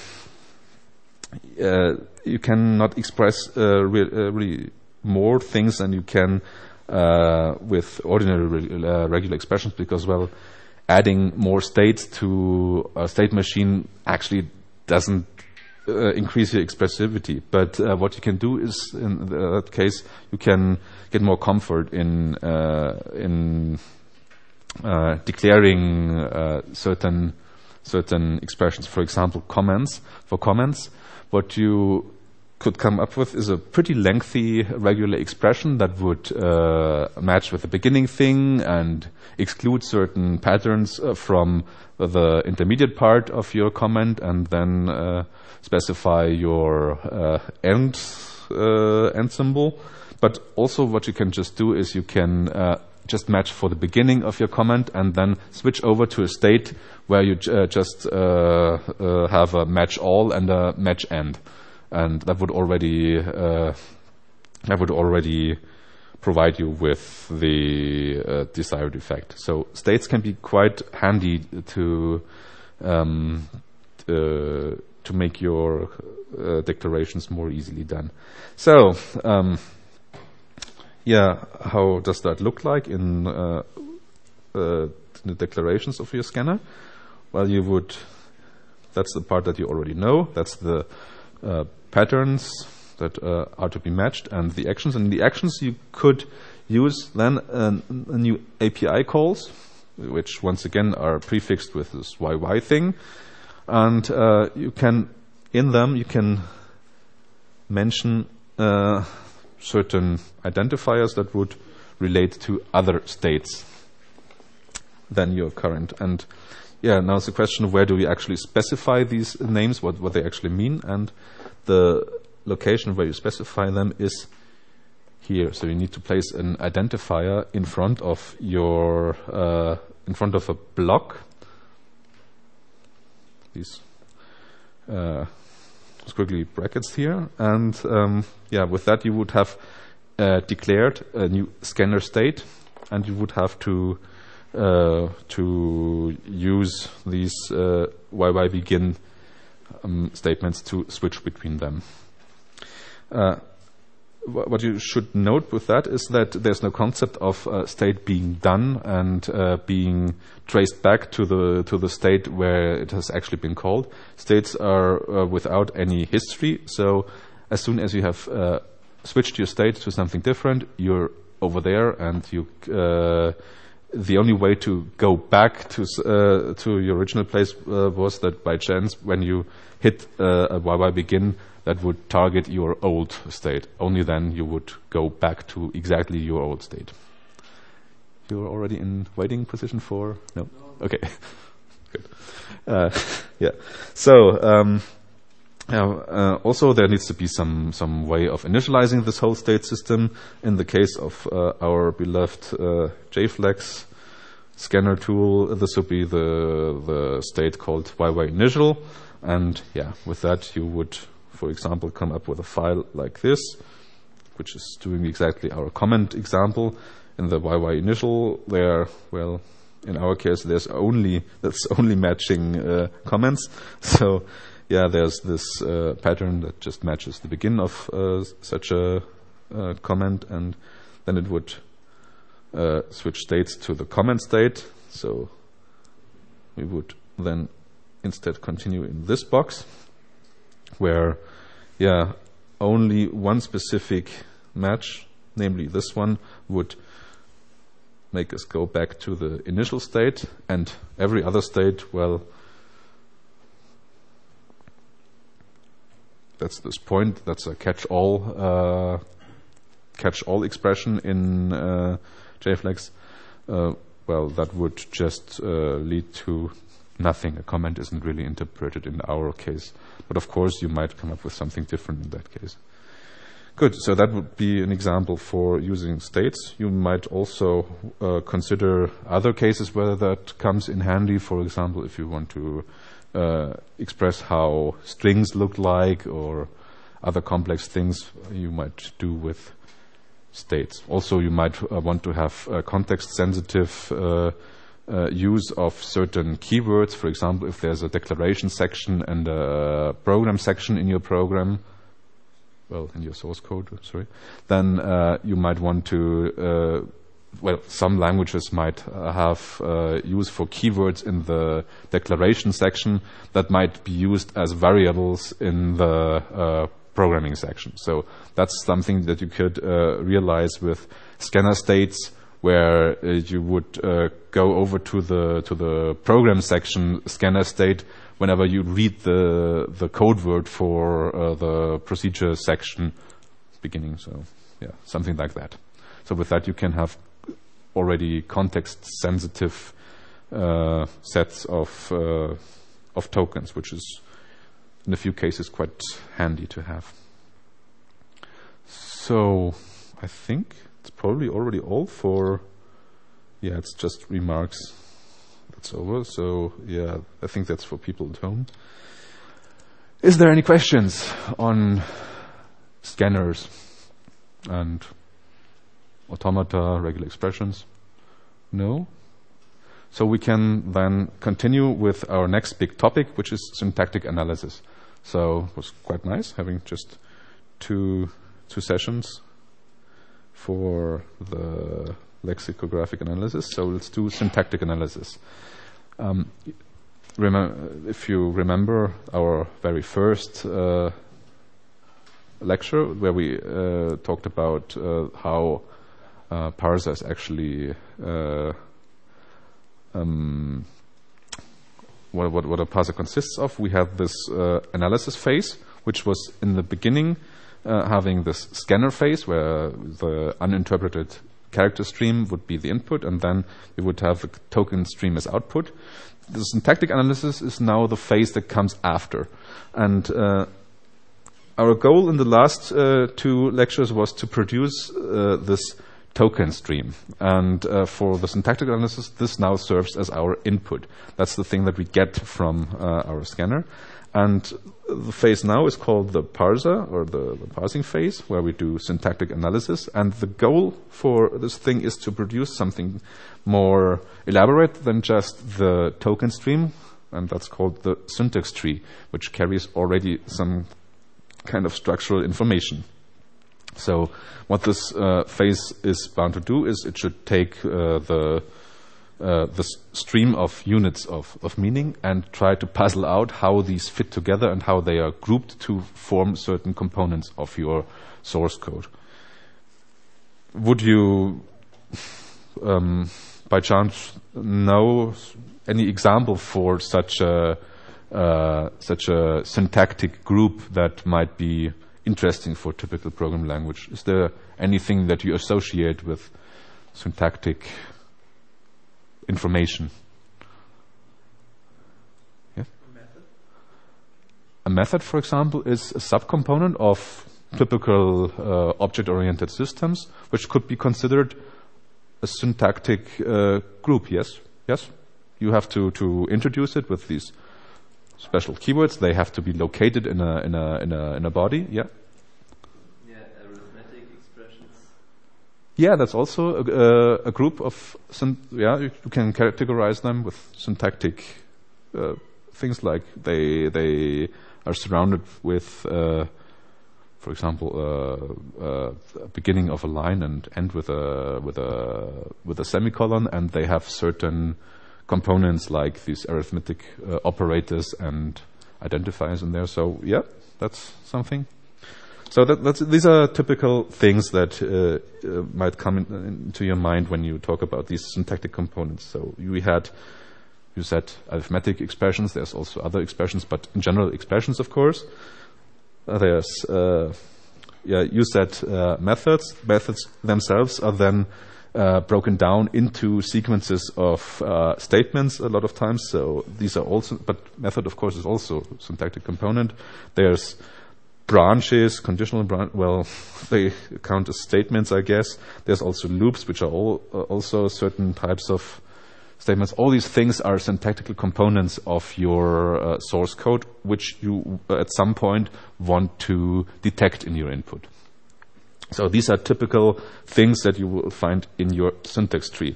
uh, you cannot express uh, re uh, really more things than you can uh, with ordinary re uh, regular expressions, because, well, adding more states to a state machine actually doesn't uh, increase your expressivity. But uh, what you can do is, in that case, you can get more comfort in uh, in uh, declaring uh, certain certain expressions. For example, comments. For comments, what you could come up with is a pretty lengthy regular expression that would uh, match with the beginning thing and exclude certain patterns uh, from the intermediate part of your comment, and then uh, specify your uh, end uh, end symbol. But also what you can just do is you can uh, just match for the beginning of your comment and then switch over to a state where you uh, just uh, uh, have a match all and a match end. And that would already uh, that would already provide you with the uh, desired effect. So states can be quite handy to um, uh, to make your uh, declarations more easily done. So um, yeah, how does that look like in uh, uh, the declarations of your scanner? Well, you would. That's the part that you already know. That's the uh, patterns that uh, are to be matched, and the actions. And the actions you could use then uh, a new A P I calls, which once again are prefixed with this Y Y thing, and uh, you can, in them, you can mention uh, certain identifiers that would relate to other states than your current. And yeah, now it's a question of where do we actually specify these names, what, what they actually mean, and the location where you specify them is here. So you need to place an identifier in front of your, uh, in front of a block. These uh, squiggly brackets here, and um, yeah, with that you would have uh, declared a new scanner state, and you would have to uh, to use these uh, Y Y begin um, statements to switch between them. Uh, What you should note with that is that there's no concept of uh, state being done and uh, being traced back to the to the state where it has actually been called. States are uh, without any history, so as soon as you have uh, switched your state to something different, you're over there, and you uh, the only way to go back to uh, to your original place uh, was that by chance when you hit uh, a Y Y begin, that would target your old state. Only then you would go back to exactly your old state. You're already in waiting position for? No? no. Okay. Good. Uh, yeah. So, um, yeah, uh, also there needs to be some, some way of initializing this whole state system. In the case of uh, our beloved uh, JFlex scanner tool, this would be the, the state called Y Y initial. And yeah, with that you would, for example, come up with a file like this, which is doing exactly our comment example. In the Y Y initial, there, well, in our case, there's only that's only matching uh, comments. So, yeah, there's this uh, pattern that just matches the begin of uh, such a uh, comment, and then it would uh, switch states to the comment state. So we would then instead continue in this box, where, yeah, only one specific match, namely this one, would make us go back to the initial state, and every other state, well, that's this point, that's a catch-all uh, catch-all expression in uh, JFlex. Uh, well, that would just uh, lead to nothing. A comment isn't really interpreted in our case. But of course, you might come up with something different in that case. Good, so that would be an example for using states. You might also uh, consider other cases where that comes in handy. For example, if you want to uh, express how strings look like or other complex things you might do with states. Also, you might uh, want to have uh, context-sensitive uh, uh, use of certain keywords. For example, if there's a declaration section and a program section in your program, well, in your source code, sorry, then uh, you might want to, uh, well, some languages might uh, have uh, use for keywords in the declaration section that might be used as variables in the uh, programming section. So that's something that you could uh, realize with scanner states, where uh, you would uh, go over to the to the program section scanner state whenever you read the the code word for uh, the procedure section beginning. So yeah, something like that. So with that you can have already context sensitive uh, sets of uh, of tokens, which is in a few cases quite handy to have. So I think it's probably already all for, yeah, it's just remarks. That's over. So yeah, I think that's for people at home. Is there any questions on scanners and automata, regular expressions? No? So we can then continue with our next big topic, which is syntactic analysis. So it was quite nice having just two two sessions for the lexicographic analysis. So let's do syntactic analysis. Um, remem- if you remember our very first uh, lecture, where we uh, talked about uh, how uh, parsers actually uh, um, what, what, what a parser consists of, we had this uh, analysis phase, which was in the beginning uh, having this scanner phase where the uninterpreted character stream would be the input, and then we would have a token stream as output. The syntactic analysis is now the phase that comes after. And uh, our goal in the last uh, two lectures was to produce uh, this token stream. And uh, for the syntactic analysis, this now serves as our input. That's the thing that we get from uh, our scanner. And the phase now is called the parser, or the, the parsing phase, where we do syntactic analysis. And the goal for this thing is to produce something more elaborate than just the token stream, and that's called the syntax tree, which carries already some kind of structural information. So what this uh, phase is bound to do is it should take uh, the Uh, the s- stream of units of, of meaning and try to puzzle out how these fit together and how they are grouped to form certain components of your source code. Would you, um, by chance, know any example for such a uh, such a syntactic group that might be interesting for typical programming language? Is there anything that you associate with syntactic information? Yes? A method? A method, for example, is a subcomponent of typical uh, object-oriented systems, which could be considered a syntactic uh, group. Yes, yes. You have to, to introduce it with these special keywords. They have to be located in a in a in a in a body. Yeah. Yeah, arithmetic expressions. Yeah, that's also a, uh, a group of, yeah, you, you can categorize them with syntactic uh, things like they they are surrounded with, uh, for example, uh, uh, beginning of a line and end with a with a with a semicolon, and they have certain components like these arithmetic uh, operators and identifiers in there. So yeah, that's something. So that, that's, these are typical things that uh, uh, might come in, into your mind when you talk about these syntactic components. So you had, you said arithmetic expressions. There's also other expressions, but in general expressions, of course. Uh, there's, uh, yeah, you said uh, methods. Methods themselves are then uh, broken down into sequences of uh, statements a lot of times. So these are also, but method, of course, is also a syntactic component. There's branches, conditional branch, well, they count as statements, I guess. There's also loops, which are all uh, also certain types of statements. All these things are syntactical components of your uh, source code, which you uh, at some point want to detect in your input. So these are typical things that you will find in your syntax tree.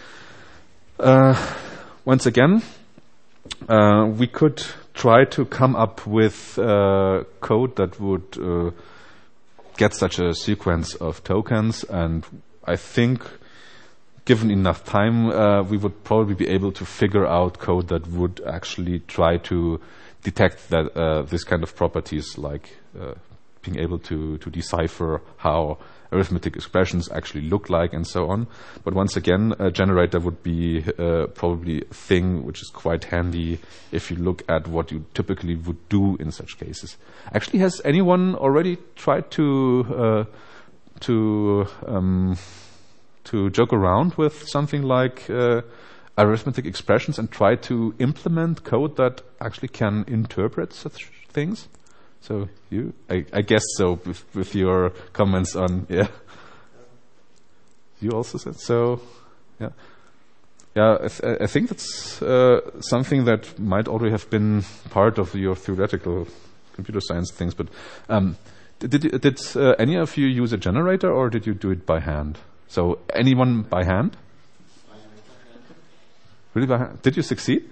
Uh, once again, uh, we could try to come up with uh, code that would uh, get such a sequence of tokens, and I think given enough time uh, we would probably be able to figure out code that would actually try to detect that uh, this kind of properties, like uh, being able to, to decipher how arithmetic expressions actually look like and so on. But once again, a generator would be uh, probably a thing which is quite handy if you look at what you typically would do in such cases. Actually, has anyone already tried to uh, to um, to joke around with something like uh, arithmetic expressions and try to implement code that actually can interpret such things? So you, I, I guess so, with, with your comments on, yeah. You also said so, yeah. Yeah, I, th- I think that's uh, something that might already have been part of your theoretical computer science things. But um, did did, did uh, any of you use a generator, or did you do it by hand? So anyone by hand? Really by hand? Did you succeed?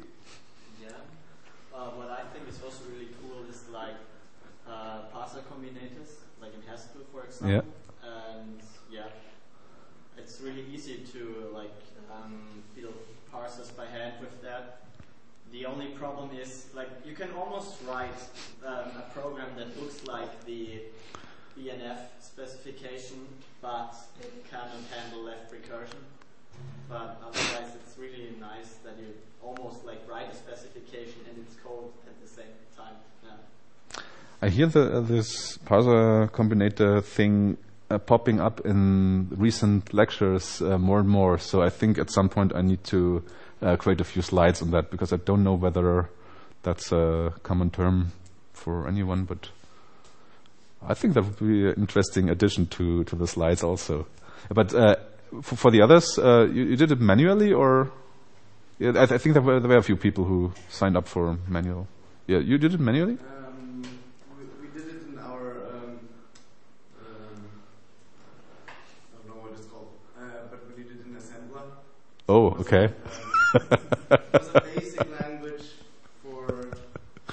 Yeah. And yeah, it's really easy to like um, build parsers by hand with that. The only problem is like you can almost write um, a program that looks like the B N F specification, but it cannot handle left recursion. But otherwise, it's really nice that you almost like write a specification and it's code at the same time. Yeah. I hear the, uh, this parser combinator thing uh, popping up in recent lectures uh, more and more. So I think at some point I need to uh, create a few slides on that, because I don't know whether that's a common term for anyone, but I think that would be an interesting addition to, to the slides also. But uh, for, for the others, uh, you, you did it manually, or? Yeah, I, th- I think there were, there were a few people who signed up for manual. Yeah, you did it manually? Um, we, we did it in our, um, um, I don't know what it's called, uh, but we did it in assembler. Oh, okay. Um, it was a basic language for, uh,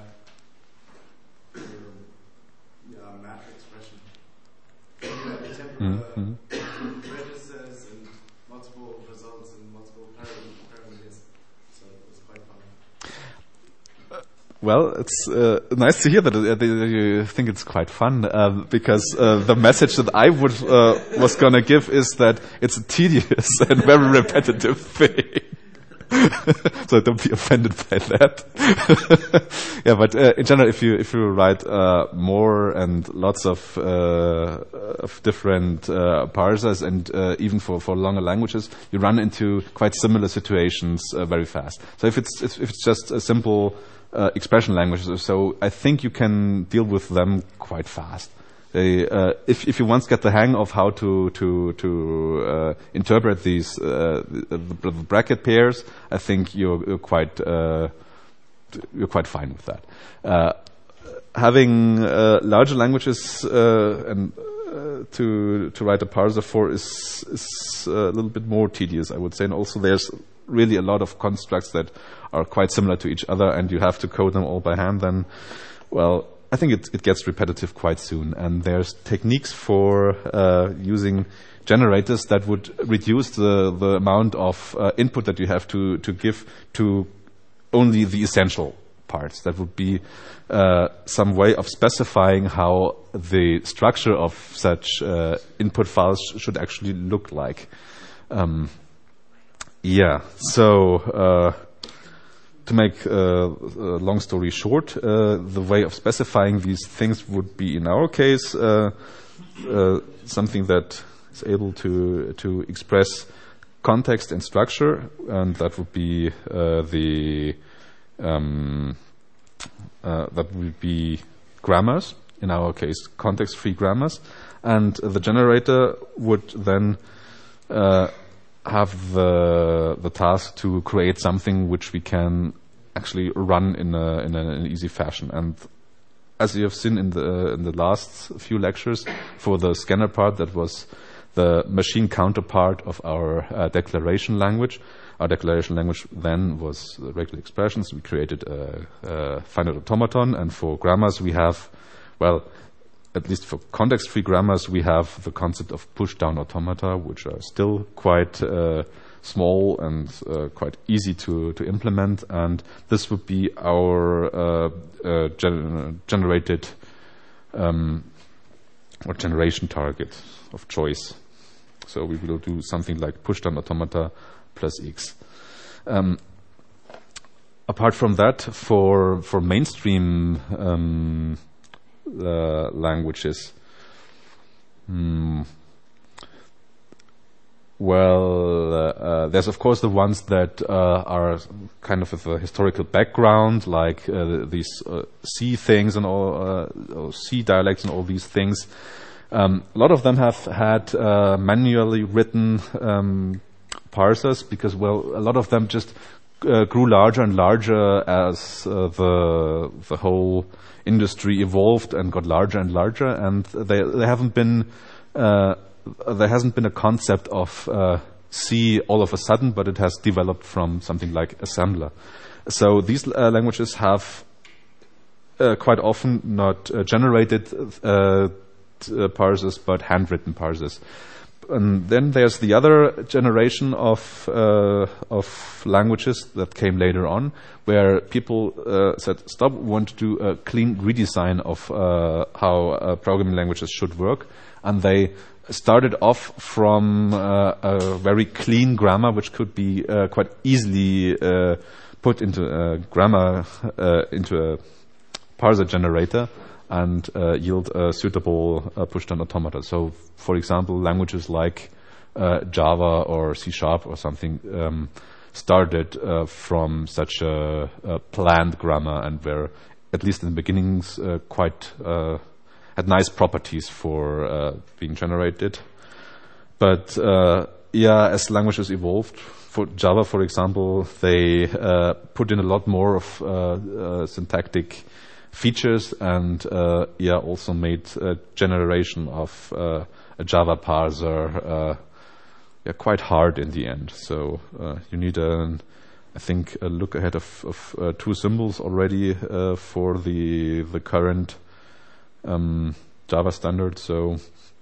for yeah, math expression. Yeah, temporary, Mm-hmm. uh, registers and multiple results and multiple parameters. So it was quite fun. Well, it's uh, nice to hear that, uh, that you think it's quite fun, um, because uh, the message that I would uh, was going to give is that it's a tedious and very repetitive thing. So don't be offended by that. Yeah, but uh, in general, if you if you write uh, more and lots of uh, of different uh, parsers, and uh, even for, for longer languages, you run into quite similar situations uh, very fast. So if it's if it's just a simple uh, expression languages or so, I think you can deal with them quite fast. They, uh, if if you once get the hang of how to to to uh, interpret these uh, the, the bracket pairs, I think you're, you're quite uh, you're quite fine with that. Uh, having uh, larger languages uh, and uh, to to write a parser for is is a little bit more tedious, I would say, and also there's really a lot of constructs that are quite similar to each other, and you have to code them all by hand. Then, well, I think it, it gets repetitive quite soon, and there's techniques for uh, using generators that would reduce the, the amount of uh, input that you have to, to give to only the essential parts. That would be uh, some way of specifying how the structure of such uh, input files sh- should actually look like. Um, yeah, so... Uh, To make uh, a long story short, uh, the way of specifying these things would be, in our case, uh, uh, something that is able to to express context and structure, and that would be uh, the um, uh, that would be grammars. In our case, context-free grammars, and the generator would then Uh, have the the task to create something which we can actually run in a in, a, in an easy fashion. And as you have seen in the in the last few lectures, for the scanner part, that was the machine counterpart of our uh, declaration language. Our declaration language then was regular expressions. We created a, a finite automaton, and for grammars we have, well, at least for context-free grammars, we have the concept of push-down automata, which are still quite uh, small and uh, quite easy to, to implement. And this would be our uh, uh, gen- generated um, or generation target of choice. So we will do something like push-down automata plus X. Um, apart from that, for for mainstream um, Uh, languages. Hmm. Well, uh, uh, there's of course the ones that uh, are kind of with a historical background, like uh, these uh, C things and all, uh, or C dialects and all these things. Um, a lot of them have had uh, manually written um, parsers, because, well, a lot of them just uh, grew larger and larger as uh, the the whole industry evolved and got larger and larger, and they they haven't been uh, there hasn't been a concept of uh, C all of a sudden, but it has developed from something like assembler. So these uh, languages have uh, quite often not uh, generated uh, t- uh, parsers, but handwritten parsers. And then there's the other generation of uh, of languages that came later on, where people uh, said, "Stop, we want to do a clean redesign of uh, how uh, programming languages should work," and they started off from uh, a very clean grammar, which could be uh, quite easily uh, put into a grammar uh, into a parser generator. and uh, yield a suitable uh, push-down automata. So, for example, languages like uh, Java or C Sharp or something um, started uh, from such a, a planned grammar and were, at least in the beginnings, uh, quite uh, had nice properties for uh, being generated. But uh, yeah, as languages evolved, for Java, for example, they uh, put in a lot more of uh, uh, syntactic features and uh, yeah, also made a generation of uh, a Java parser uh, yeah, quite hard in the end. So uh, you need a, I think, a look ahead of, of uh, two symbols already uh, for the the current um, Java standard. So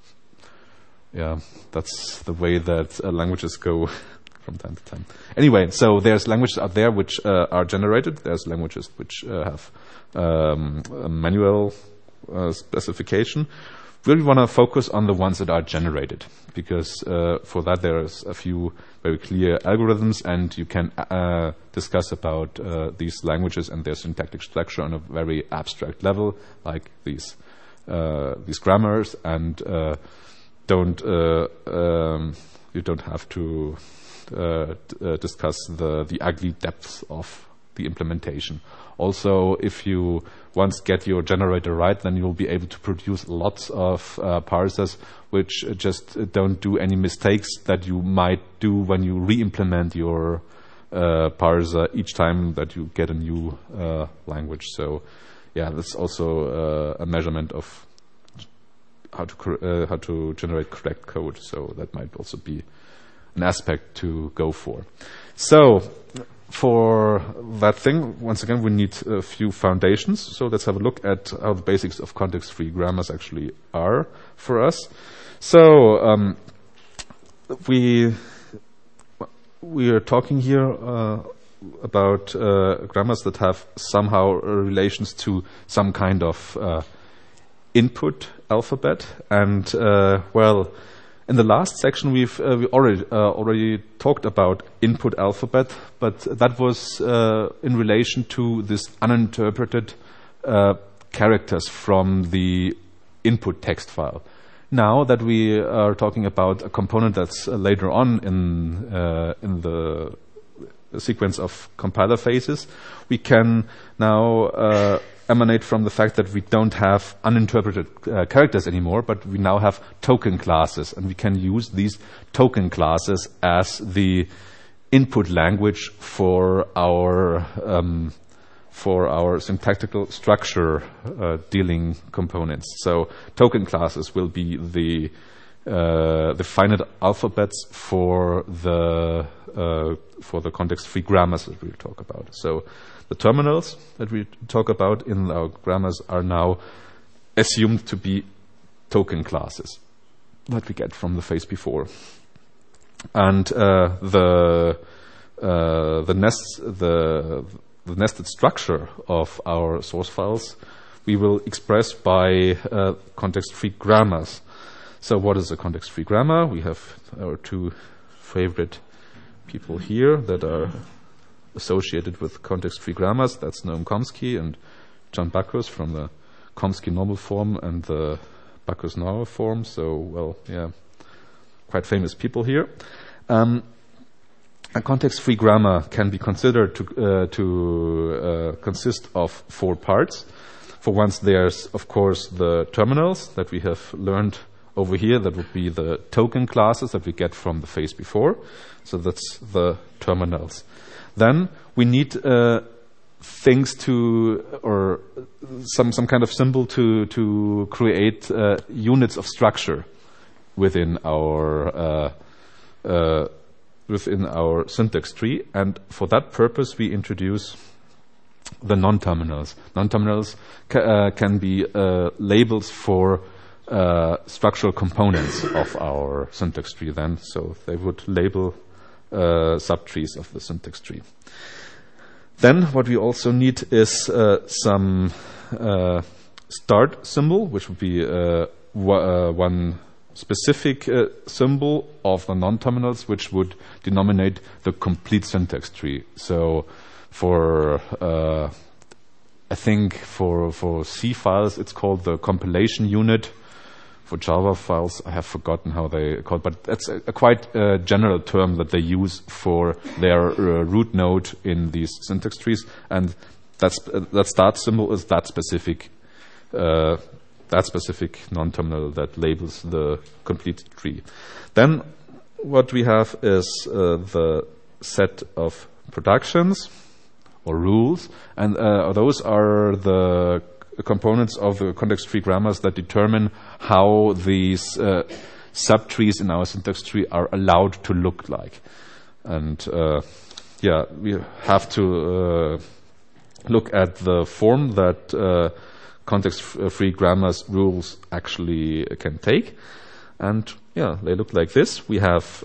yeah, that's the way that uh, languages go from time to time. Anyway, so there's languages out there which uh, are generated. There's languages which uh, have um, a manual uh, specification. We really want to focus on the ones that are generated, because uh, for that there's a few very clear algorithms, and you can uh, discuss about uh, these languages and their syntactic structure on a very abstract level, like these uh, these grammars, and uh, don't uh, um, you don't have to uh, d- uh, discuss the the ugly depths of the implementation. Also, if you once get your generator right, then you'll be able to produce lots of uh, parsers which uh, just uh, don't do any mistakes that you might do when you re-implement your uh, parser each time that you get a new uh, language. So, yeah, that's also uh, a measurement of how to cor- uh, how to generate correct code. So that might also be an aspect to go for. So, for that thing, once again, we need a few foundations. So let's have a look at how the basics of context-free grammars actually are for us. So um, we we are talking here uh, about uh, grammars that have somehow relations to some kind of uh, input alphabet, and uh, well. In the last section, we've uh, we already uh, already talked about input alphabet, but that was uh, in relation to this uninterpreted uh, characters from the input text file. Now that we are talking about a component that's uh, later on in uh, in the sequence of compiler phases, we can now uh, emanate from the fact that we don't have uninterpreted uh, characters anymore, but we now have token classes, and we can use these token classes as the input language for our um, for our syntactical structure uh, dealing components. So token classes will be the uh, the finite alphabets for the uh, for the context-free grammars that we'll talk about. So the terminals that we talk about in our grammars are now assumed to be token classes that we get from the phase before, and uh, the uh, the nest the the nested structure of our source files we will express by uh, context-free grammars. So, what is a context-free grammar? We have our two favorite people here that are associated with context-free grammars. That's Noam Chomsky and John Backus from the Chomsky normal form and the Backus normal form. So, well, yeah, quite famous people here. Um, a context-free grammar can be considered to uh, to uh, consist of four parts. For once, there's, of course, the terminals that we have learned over here. That would be the token classes that we get from the phase before. So that's the terminals. Then we need uh, things to, or some some kind of symbol to to create uh, units of structure within our uh, uh, within our syntax tree, and for that purpose we introduce the non-terminals. Non-terminals ca- uh, can be uh, labels for uh, structural components of our syntax tree. Then, so they would label Uh, subtrees of the syntax tree. Then what we also need is uh, some uh, start symbol, which would be uh, w- uh, one specific uh, symbol of the non-terminals, which would denominate the complete syntax tree. So for uh, I think for for C files it's called the compilation unit. For Java files, I have forgotten how they call it, but that's a, a quite uh, general term that they use for their uh, root node in these syntax trees, and that's uh, that start symbol is that specific uh, that specific non-terminal that labels the complete tree. Then what we have is uh, the set of productions or rules, and uh, those are the components of the context tree grammars that determine how these uh, subtrees in our syntax tree are allowed to look like. And uh, yeah, we have to uh, look at the form that uh, context-free grammars rules actually can take. And yeah, they look like this. We have,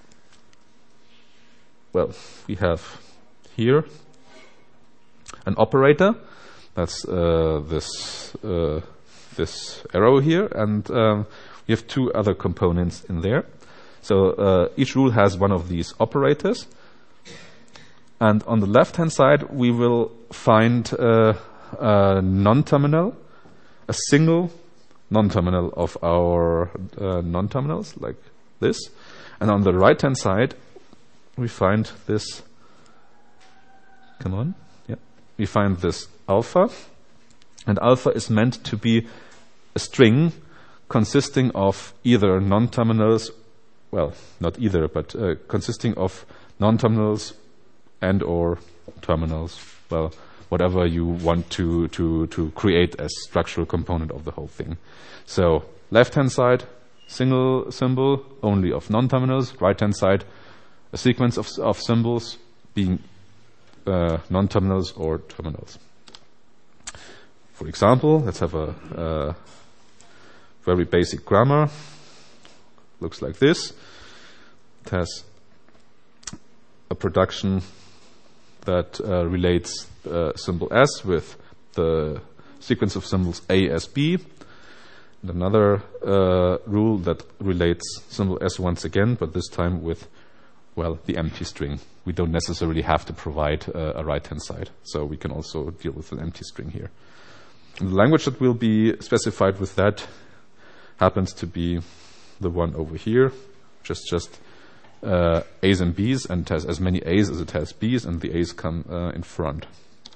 well, we have here an operator. That's uh, this uh, this arrow here, and um, we have two other components in there. So uh, each rule has one of these operators, and on the left-hand side we will find uh, a non-terminal, a single non-terminal of our uh, non-terminals, like this, and on the right-hand side we find this. Come on, yeah, we find this alpha, and alpha is meant to be a string consisting of either non-terminals, well, not either, but uh, consisting of non-terminals and or terminals, well, whatever you want to, to, to create as structural component of the whole thing. So left-hand side, single symbol only of non-terminals, right-hand side, a sequence of, of symbols being uh, non-terminals or terminals. For example, let's have a, a very basic grammar. Looks like this. It has a production that uh, relates uh, symbol S with the sequence of symbols A as B, and another uh, rule that relates symbol S once again, but this time with, well, the empty string. We don't necessarily have to provide uh, a right-hand side, so we can also deal with an empty string here. And the language that will be specified with that happens to be the one over here, just just uh, A's and B's, and it has as many A's as it has B's, and the A's come uh, in front.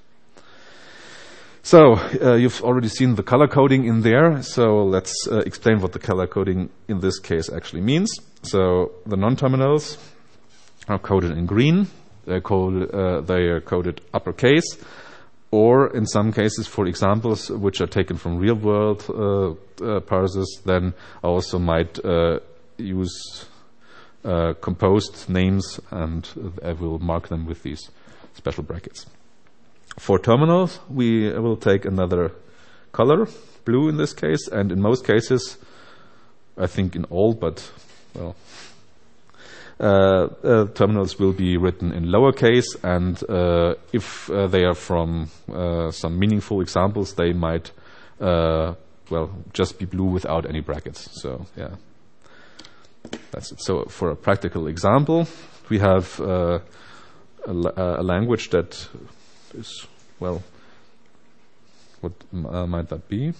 So uh, you've already seen the color coding in there, so let's uh, explain what the color coding in this case actually means. So the non-terminals are coded in green. They're called, uh, they are coded uppercase, or in some cases, for examples which are taken from real-world uh, uh, parsers, then I also might uh, use uh, composed names, and I will mark them with these special brackets. For terminals, we will take another color, blue in this case, and in most cases, I think in all, but well, Uh, uh, terminals will be written in lowercase, and uh, if uh, they are from uh, some meaningful examples, they might, uh, well, just be blue without any brackets. So, yeah, that's it. So, for a practical example, we have uh, a, la- a language that is, well, what uh, might that be?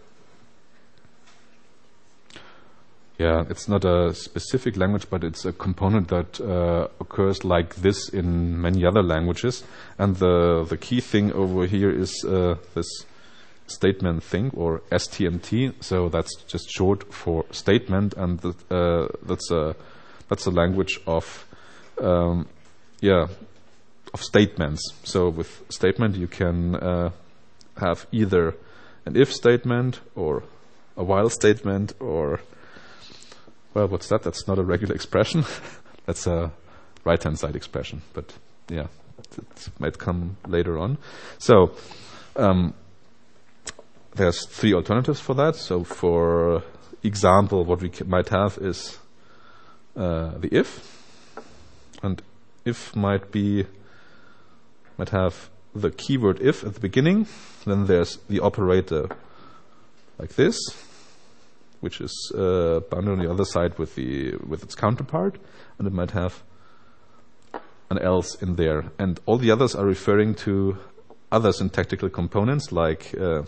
Yeah, it's not a specific language, but it's a component that uh, occurs like this in many other languages. And the the key thing over here is uh, this statement thing, or S T M T. So that's just short for statement, and the, uh, that's a that's a language of um, yeah of statements. So with statement, you can uh, have either an if statement or a while statement, or well, what's that? That's not a regular expression. That's a right-hand side expression. But yeah, it might come later on. So um, there's three alternatives for that. So for example, what we c- might have is uh, the if, and if might be might have the keyword if at the beginning. Then there's the operator like this, which is uh, bounded on the other side with the with its counterpart, and it might have an else in there. And all the others are referring to other syntactical components like uh,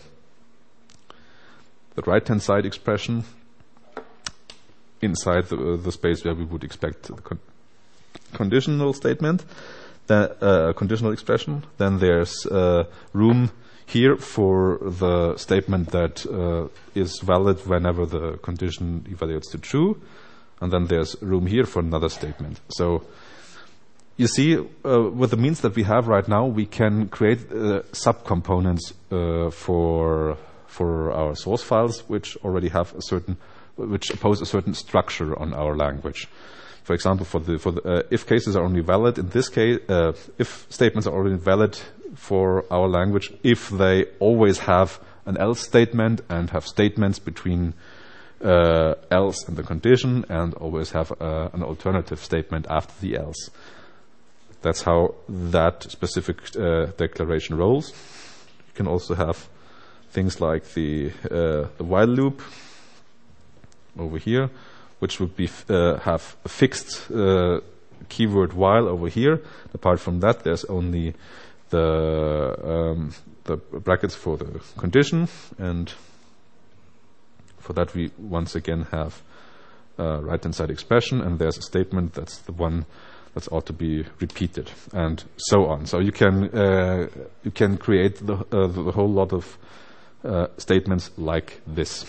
the right-hand side expression inside the, uh, the space where we would expect the con conditional statement, the uh, conditional expression. Then there's uh, room here for the statement that uh, is valid whenever the condition evaluates to true, and then there's room here for another statement. So you see, uh, with the means that we have right now, we can create uh, subcomponents uh, for for our source files, which already have a certain, which impose a certain structure on our language. For example, for the for the uh, if cases are only valid in this case, uh, if statements are already valid for our language if they always have an else statement and have statements between uh, else and the condition, and always have uh, an alternative statement after the else. That's how that specific uh, declaration rolls. You can also have things like the uh, the while loop over here, which would be uh, have a fixed uh, keyword while over here. Apart from that, there's only the um, the brackets for the condition, and for that we once again have a right-hand side expression, and there's a statement that's the one that's ought to be repeated, and so on. So you can uh, you can create the uh, the whole lot of uh, statements like this.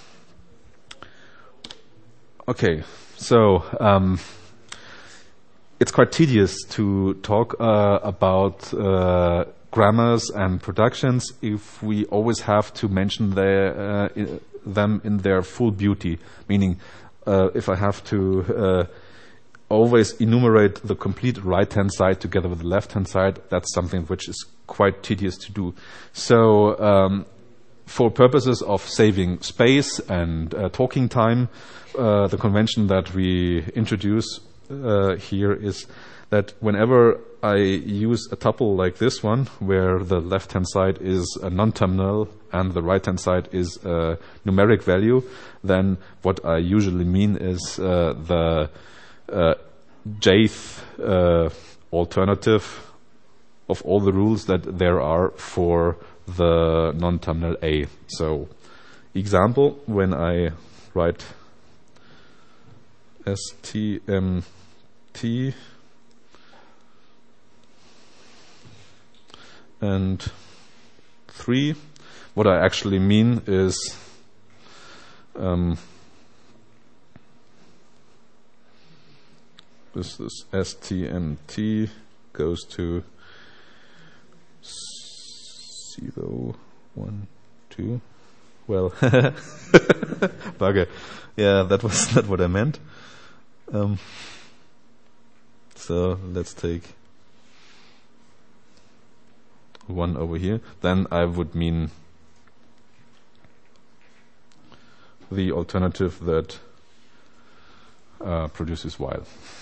Okay, so um, it's quite tedious to talk uh, about uh, grammars and productions if we always have to mention their, uh, I- them in their full beauty. Meaning, uh, if I have to uh, always enumerate the complete right-hand side together with the left-hand side, that's something which is quite tedious to do. So, um, for purposes of saving space and uh, talking time, uh, the convention that we introduce uh, here is that whenever I use a tuple like this one, where the left-hand side is a non-terminal and the right-hand side is a numeric value, then what I usually mean is uh, the uh, jth uh, alternative of all the rules that there are for the non-terminal A. So, example, when I write S T M T and three, what I actually mean is um, this is S T M T goes to zero, one, two. Well, bugger. Yeah, that was not what I meant. Um, so let's take one over here. Then I would mean the alternative that uh, produces while,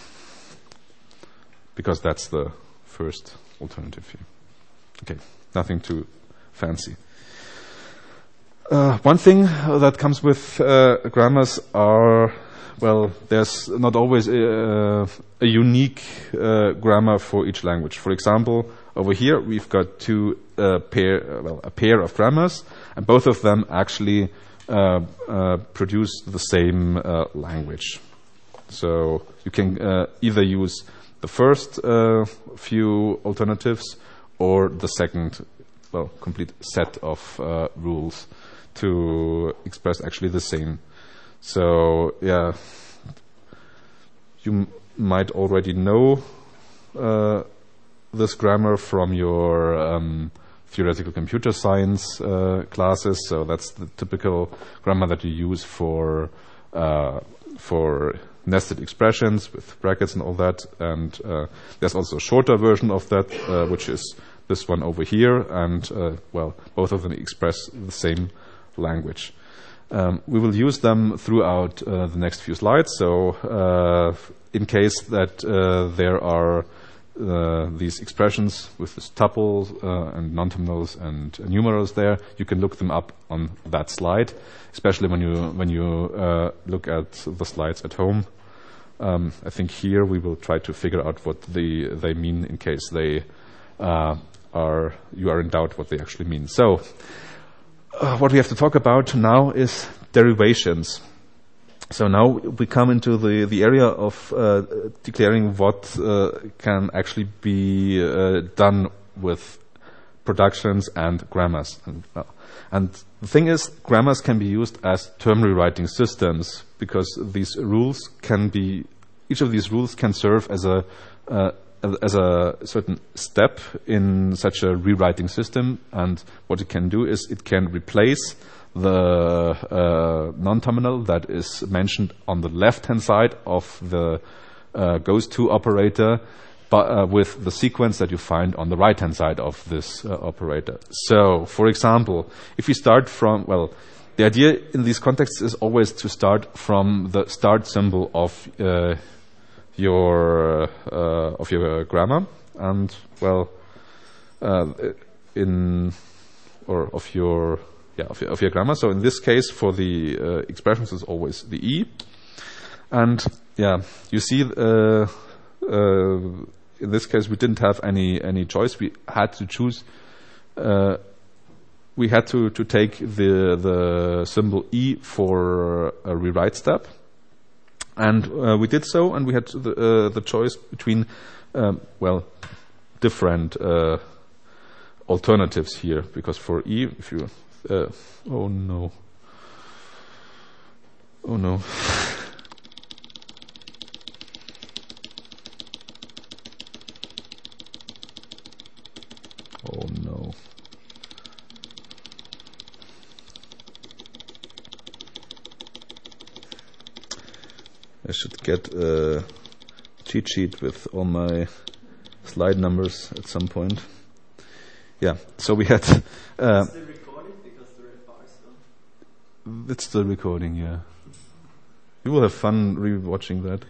because that's the first alternative here. Okay, nothing too fancy. Uh, one thing that comes with uh, grammars are, well, there's not always a, a unique uh, grammar for each language. For example, over here we've got two uh, pair, well, a pair of grammars, and both of them actually uh, uh, produce the same uh, language. So you can uh, either use the first uh, few alternatives or the second, well, complete set of uh, rules to express actually the same. So, yeah, you m- might already know uh, this grammar from your um, theoretical computer science uh, classes. So that's the typical grammar that you use for uh, for nested expressions with brackets and all that. And uh, there's also a shorter version of that, uh, which is this one over here. And, uh, well, both of them express the same language. Um, we will use them throughout uh, the next few slides. So uh, in case that uh, there are uh, these expressions with this tuple uh, and non-terminals and numerals there, you can look them up on that slide, especially when you when you uh, look at the slides at home. Um, I think here we will try to figure out what the, they mean in case they uh, are you are in doubt what they actually mean. So uh, what we have to talk about now is derivations. So now we come into the, the area of uh, declaring what uh, can actually be uh, done with productions and grammars. And, uh, and the thing is, grammars can be used as term rewriting systems because these rules can be, each of these rules can serve as a uh, as a certain step in such a rewriting system. And what it can do is it can replace the uh, non-terminal that is mentioned on the left-hand side of the uh, goes to operator, but uh, with the sequence that you find on the right-hand side of this uh, operator. So, for example, if you start from, well, the idea in these contexts is always to start from the start symbol of uh, your uh, of your grammar, and well, uh, in or of your Yeah, of your, of your grammar. So in this case, for the uh, expressions, is always the E. And yeah, you see, uh, uh, in this case, we didn't have any any choice. We had to choose. Uh, we had to to take the the symbol E for a rewrite step, and uh, we did so. And we had the uh, the choice between um, well different uh, alternatives here, because for E, if you Uh, oh no. Oh no. Oh no. I should get a cheat sheet with all my slide numbers at some point. Yeah, so we had uh, it's still recording, yeah. You will have fun re-watching that.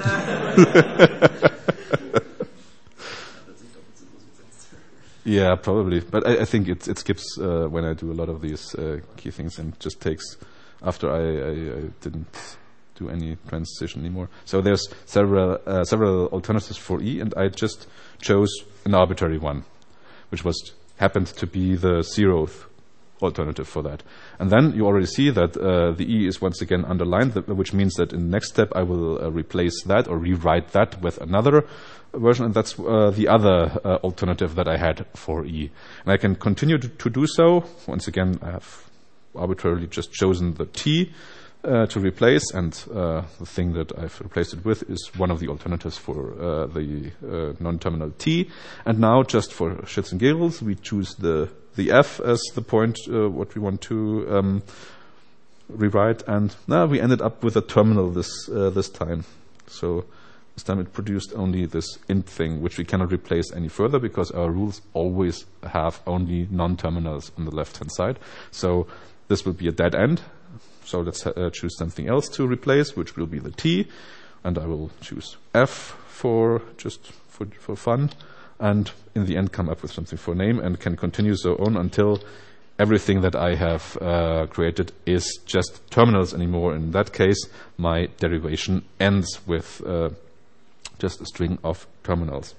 Yeah, probably. But I, I think it, it skips uh, when I do a lot of these uh, key things, and just takes after I, I, I didn't do any transition anymore. So there's several uh, several alternatives for E, and I just chose an arbitrary one, which was happened to be the zeroth alternative for that. And then you already see that uh, the E is once again underlined, which means that in the next step I will uh, replace that or rewrite that with another version, and that's uh, the other uh, alternative that I had for E. And I can continue to, to do so. Once again, I have arbitrarily just chosen the T uh, to replace, and uh, the thing that I've replaced it with is one of the alternatives for uh, the uh, non-terminal T. And now, just for shits and giggles, we choose the the F as the point uh, what we want to um, rewrite, and now we ended up with a terminal this uh, this time. So this time it produced only this int thing, which we cannot replace any further because our rules always have only non-terminals on the left-hand side. So this will be a dead end. So let's uh, choose something else to replace, which will be the T, and I will choose F for just for for fun. And in the end come up with something for name, and can continue so on until everything that I have uh, created is just terminals anymore. In that case, my derivation ends with uh, just a string of terminals.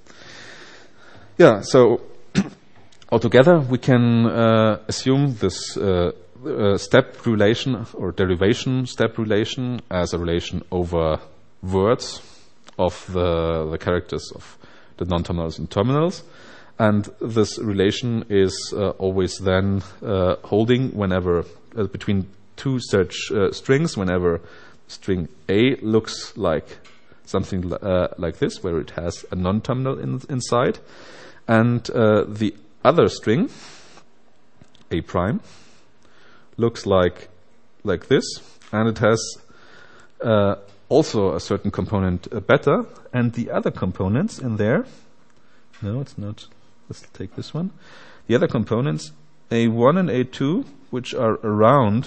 Yeah, so altogether we can uh, assume this uh, uh, step relation or derivation step relation as a relation over words of the, the characters of the non-terminals and terminals, and this relation is uh, always then uh, holding whenever uh, between two such uh, strings, whenever string A looks like something uh, like this, where it has a non-terminal in, inside, and uh, the other string A prime looks like like this, and it has uh, also a certain component uh, beta, and the other components in there, no, it's not, let's take this one, the other components, A one and A two, which are around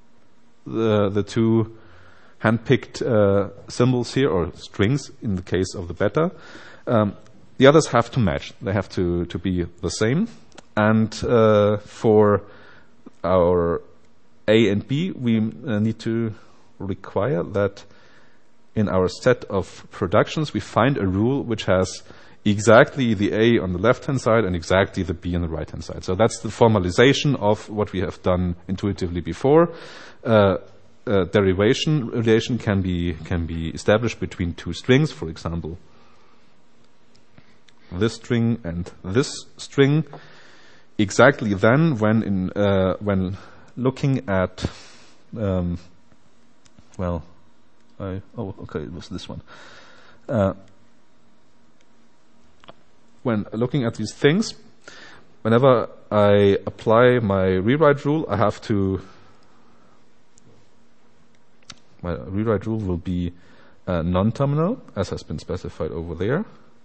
the the two handpicked uh, symbols here, or strings in the case of the beta, um, the others have to match, they have to, to be the same, and uh, for our A and B, we uh, need to require that in our set of productions we find a rule which has exactly the A on the left-hand side and exactly the B on the right-hand side. So that's the formalization of what we have done intuitively before. Uh, uh, derivation relation can be can be established between two strings, for example, this string and this string. Exactly then, when in uh, when looking at um, well, I oh okay, it was this one. Uh, when looking at these things, whenever I apply my rewrite rule, I have to. My rewrite rule will be uh, non-terminal, as has been specified over there,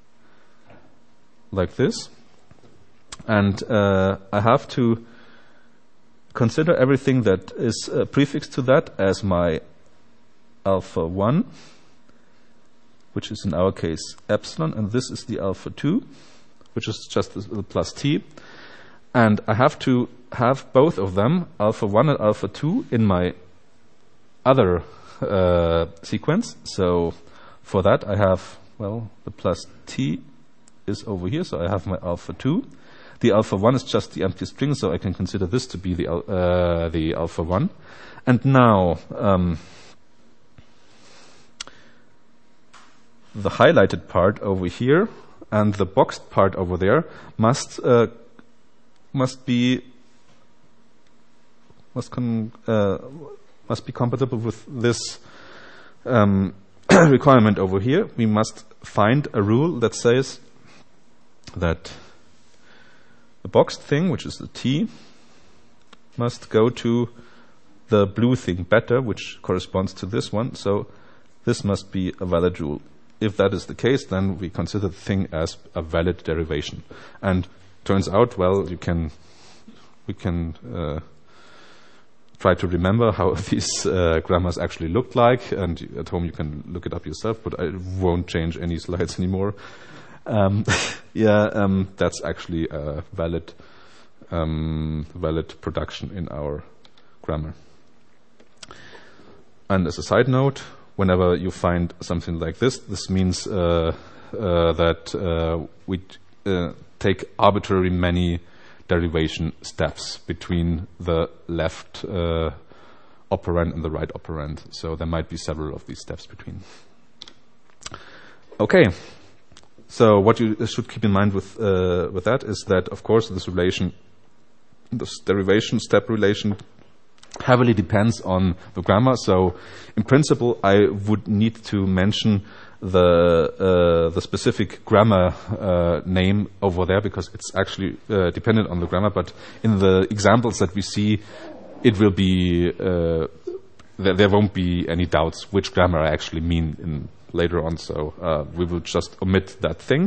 like this. And uh, I have to consider everything that is uh, prefixed to that as my alpha one, which is in our case epsilon, and this is the alpha two, which is just the, the plus t. And I have to have both of them, alpha one and alpha two, in my other uh, sequence. So for that I have, well, the plus t is over here, so I have my alpha two. The alpha one is just the empty string, so I can consider this to be the uh, the alpha one. And now um, the highlighted part over here and the boxed part over there must uh, must be must con uh, must be compatible with this um, requirement over here. We must find a rule that says that the boxed thing, which is the T, must go to the blue thing better, which corresponds to this one. So this must be a valid rule. If that is the case, then we consider the thing as a valid derivation. And turns out, well, you can we can uh, try to remember how these uh, grammars actually looked like, and at home you can look it up yourself, but I won't change any slides anymore. Um, yeah, um, that's actually a valid, um, valid production in our grammar. And as a side note, whenever you find something like this, this means uh, uh, that uh, we uh, take arbitrary many derivation steps between the left uh, operand and the right operand. So there might be several of these steps between. Okay. So what you should keep in mind with uh, with that is that, of course, this relation, this derivation step relation, heavily depends on the grammar. So, in principle, I would need to mention the uh, the specific grammar uh, name over there because it's actually uh, dependent on the grammar. But in the examples that we see, it will be uh, there, there won't be any doubts which grammar I actually mean in. Later on, so uh, we will just omit that thing.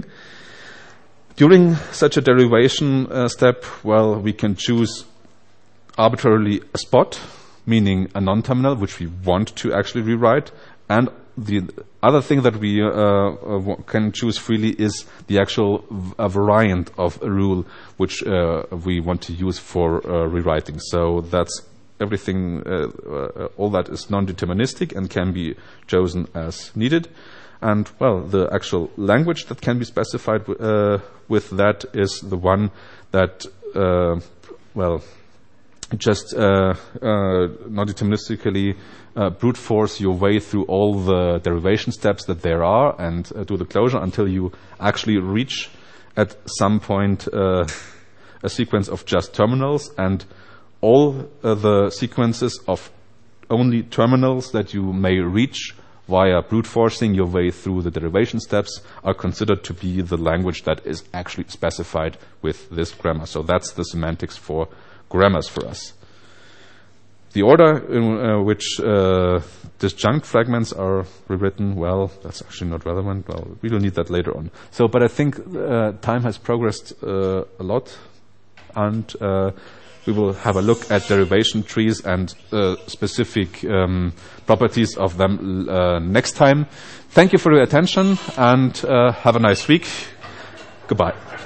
During such a derivation uh, step, well, we can choose arbitrarily a spot, meaning a non-terminal, which we want to actually rewrite, and the other thing that we uh, uh, can choose freely is the actual v a variant of a rule which uh, we want to use for uh, rewriting. So that's everything, uh, uh, all that is non-deterministic and can be chosen as needed. And, well, the actual language that can be specified uh, with that is the one that, uh, well, just uh, uh, non-deterministically uh, brute force your way through all the derivation steps that there are and uh, do the closure until you actually reach at some point uh, a sequence of just terminals, and all uh, the sequences of only terminals that you may reach via brute forcing your way through the derivation steps are considered to be the language that is actually specified with this grammar. So that's the semantics for grammars for us. The order in uh, which uh, disjunct fragments are rewritten, well, that's actually not relevant. Well, we will need that later on. So, but I think uh, time has progressed uh, a lot, and uh, we will have a look at derivation trees and uh, specific um, properties of them uh, next time. Thank you for your attention, and uh, have a nice week. Goodbye.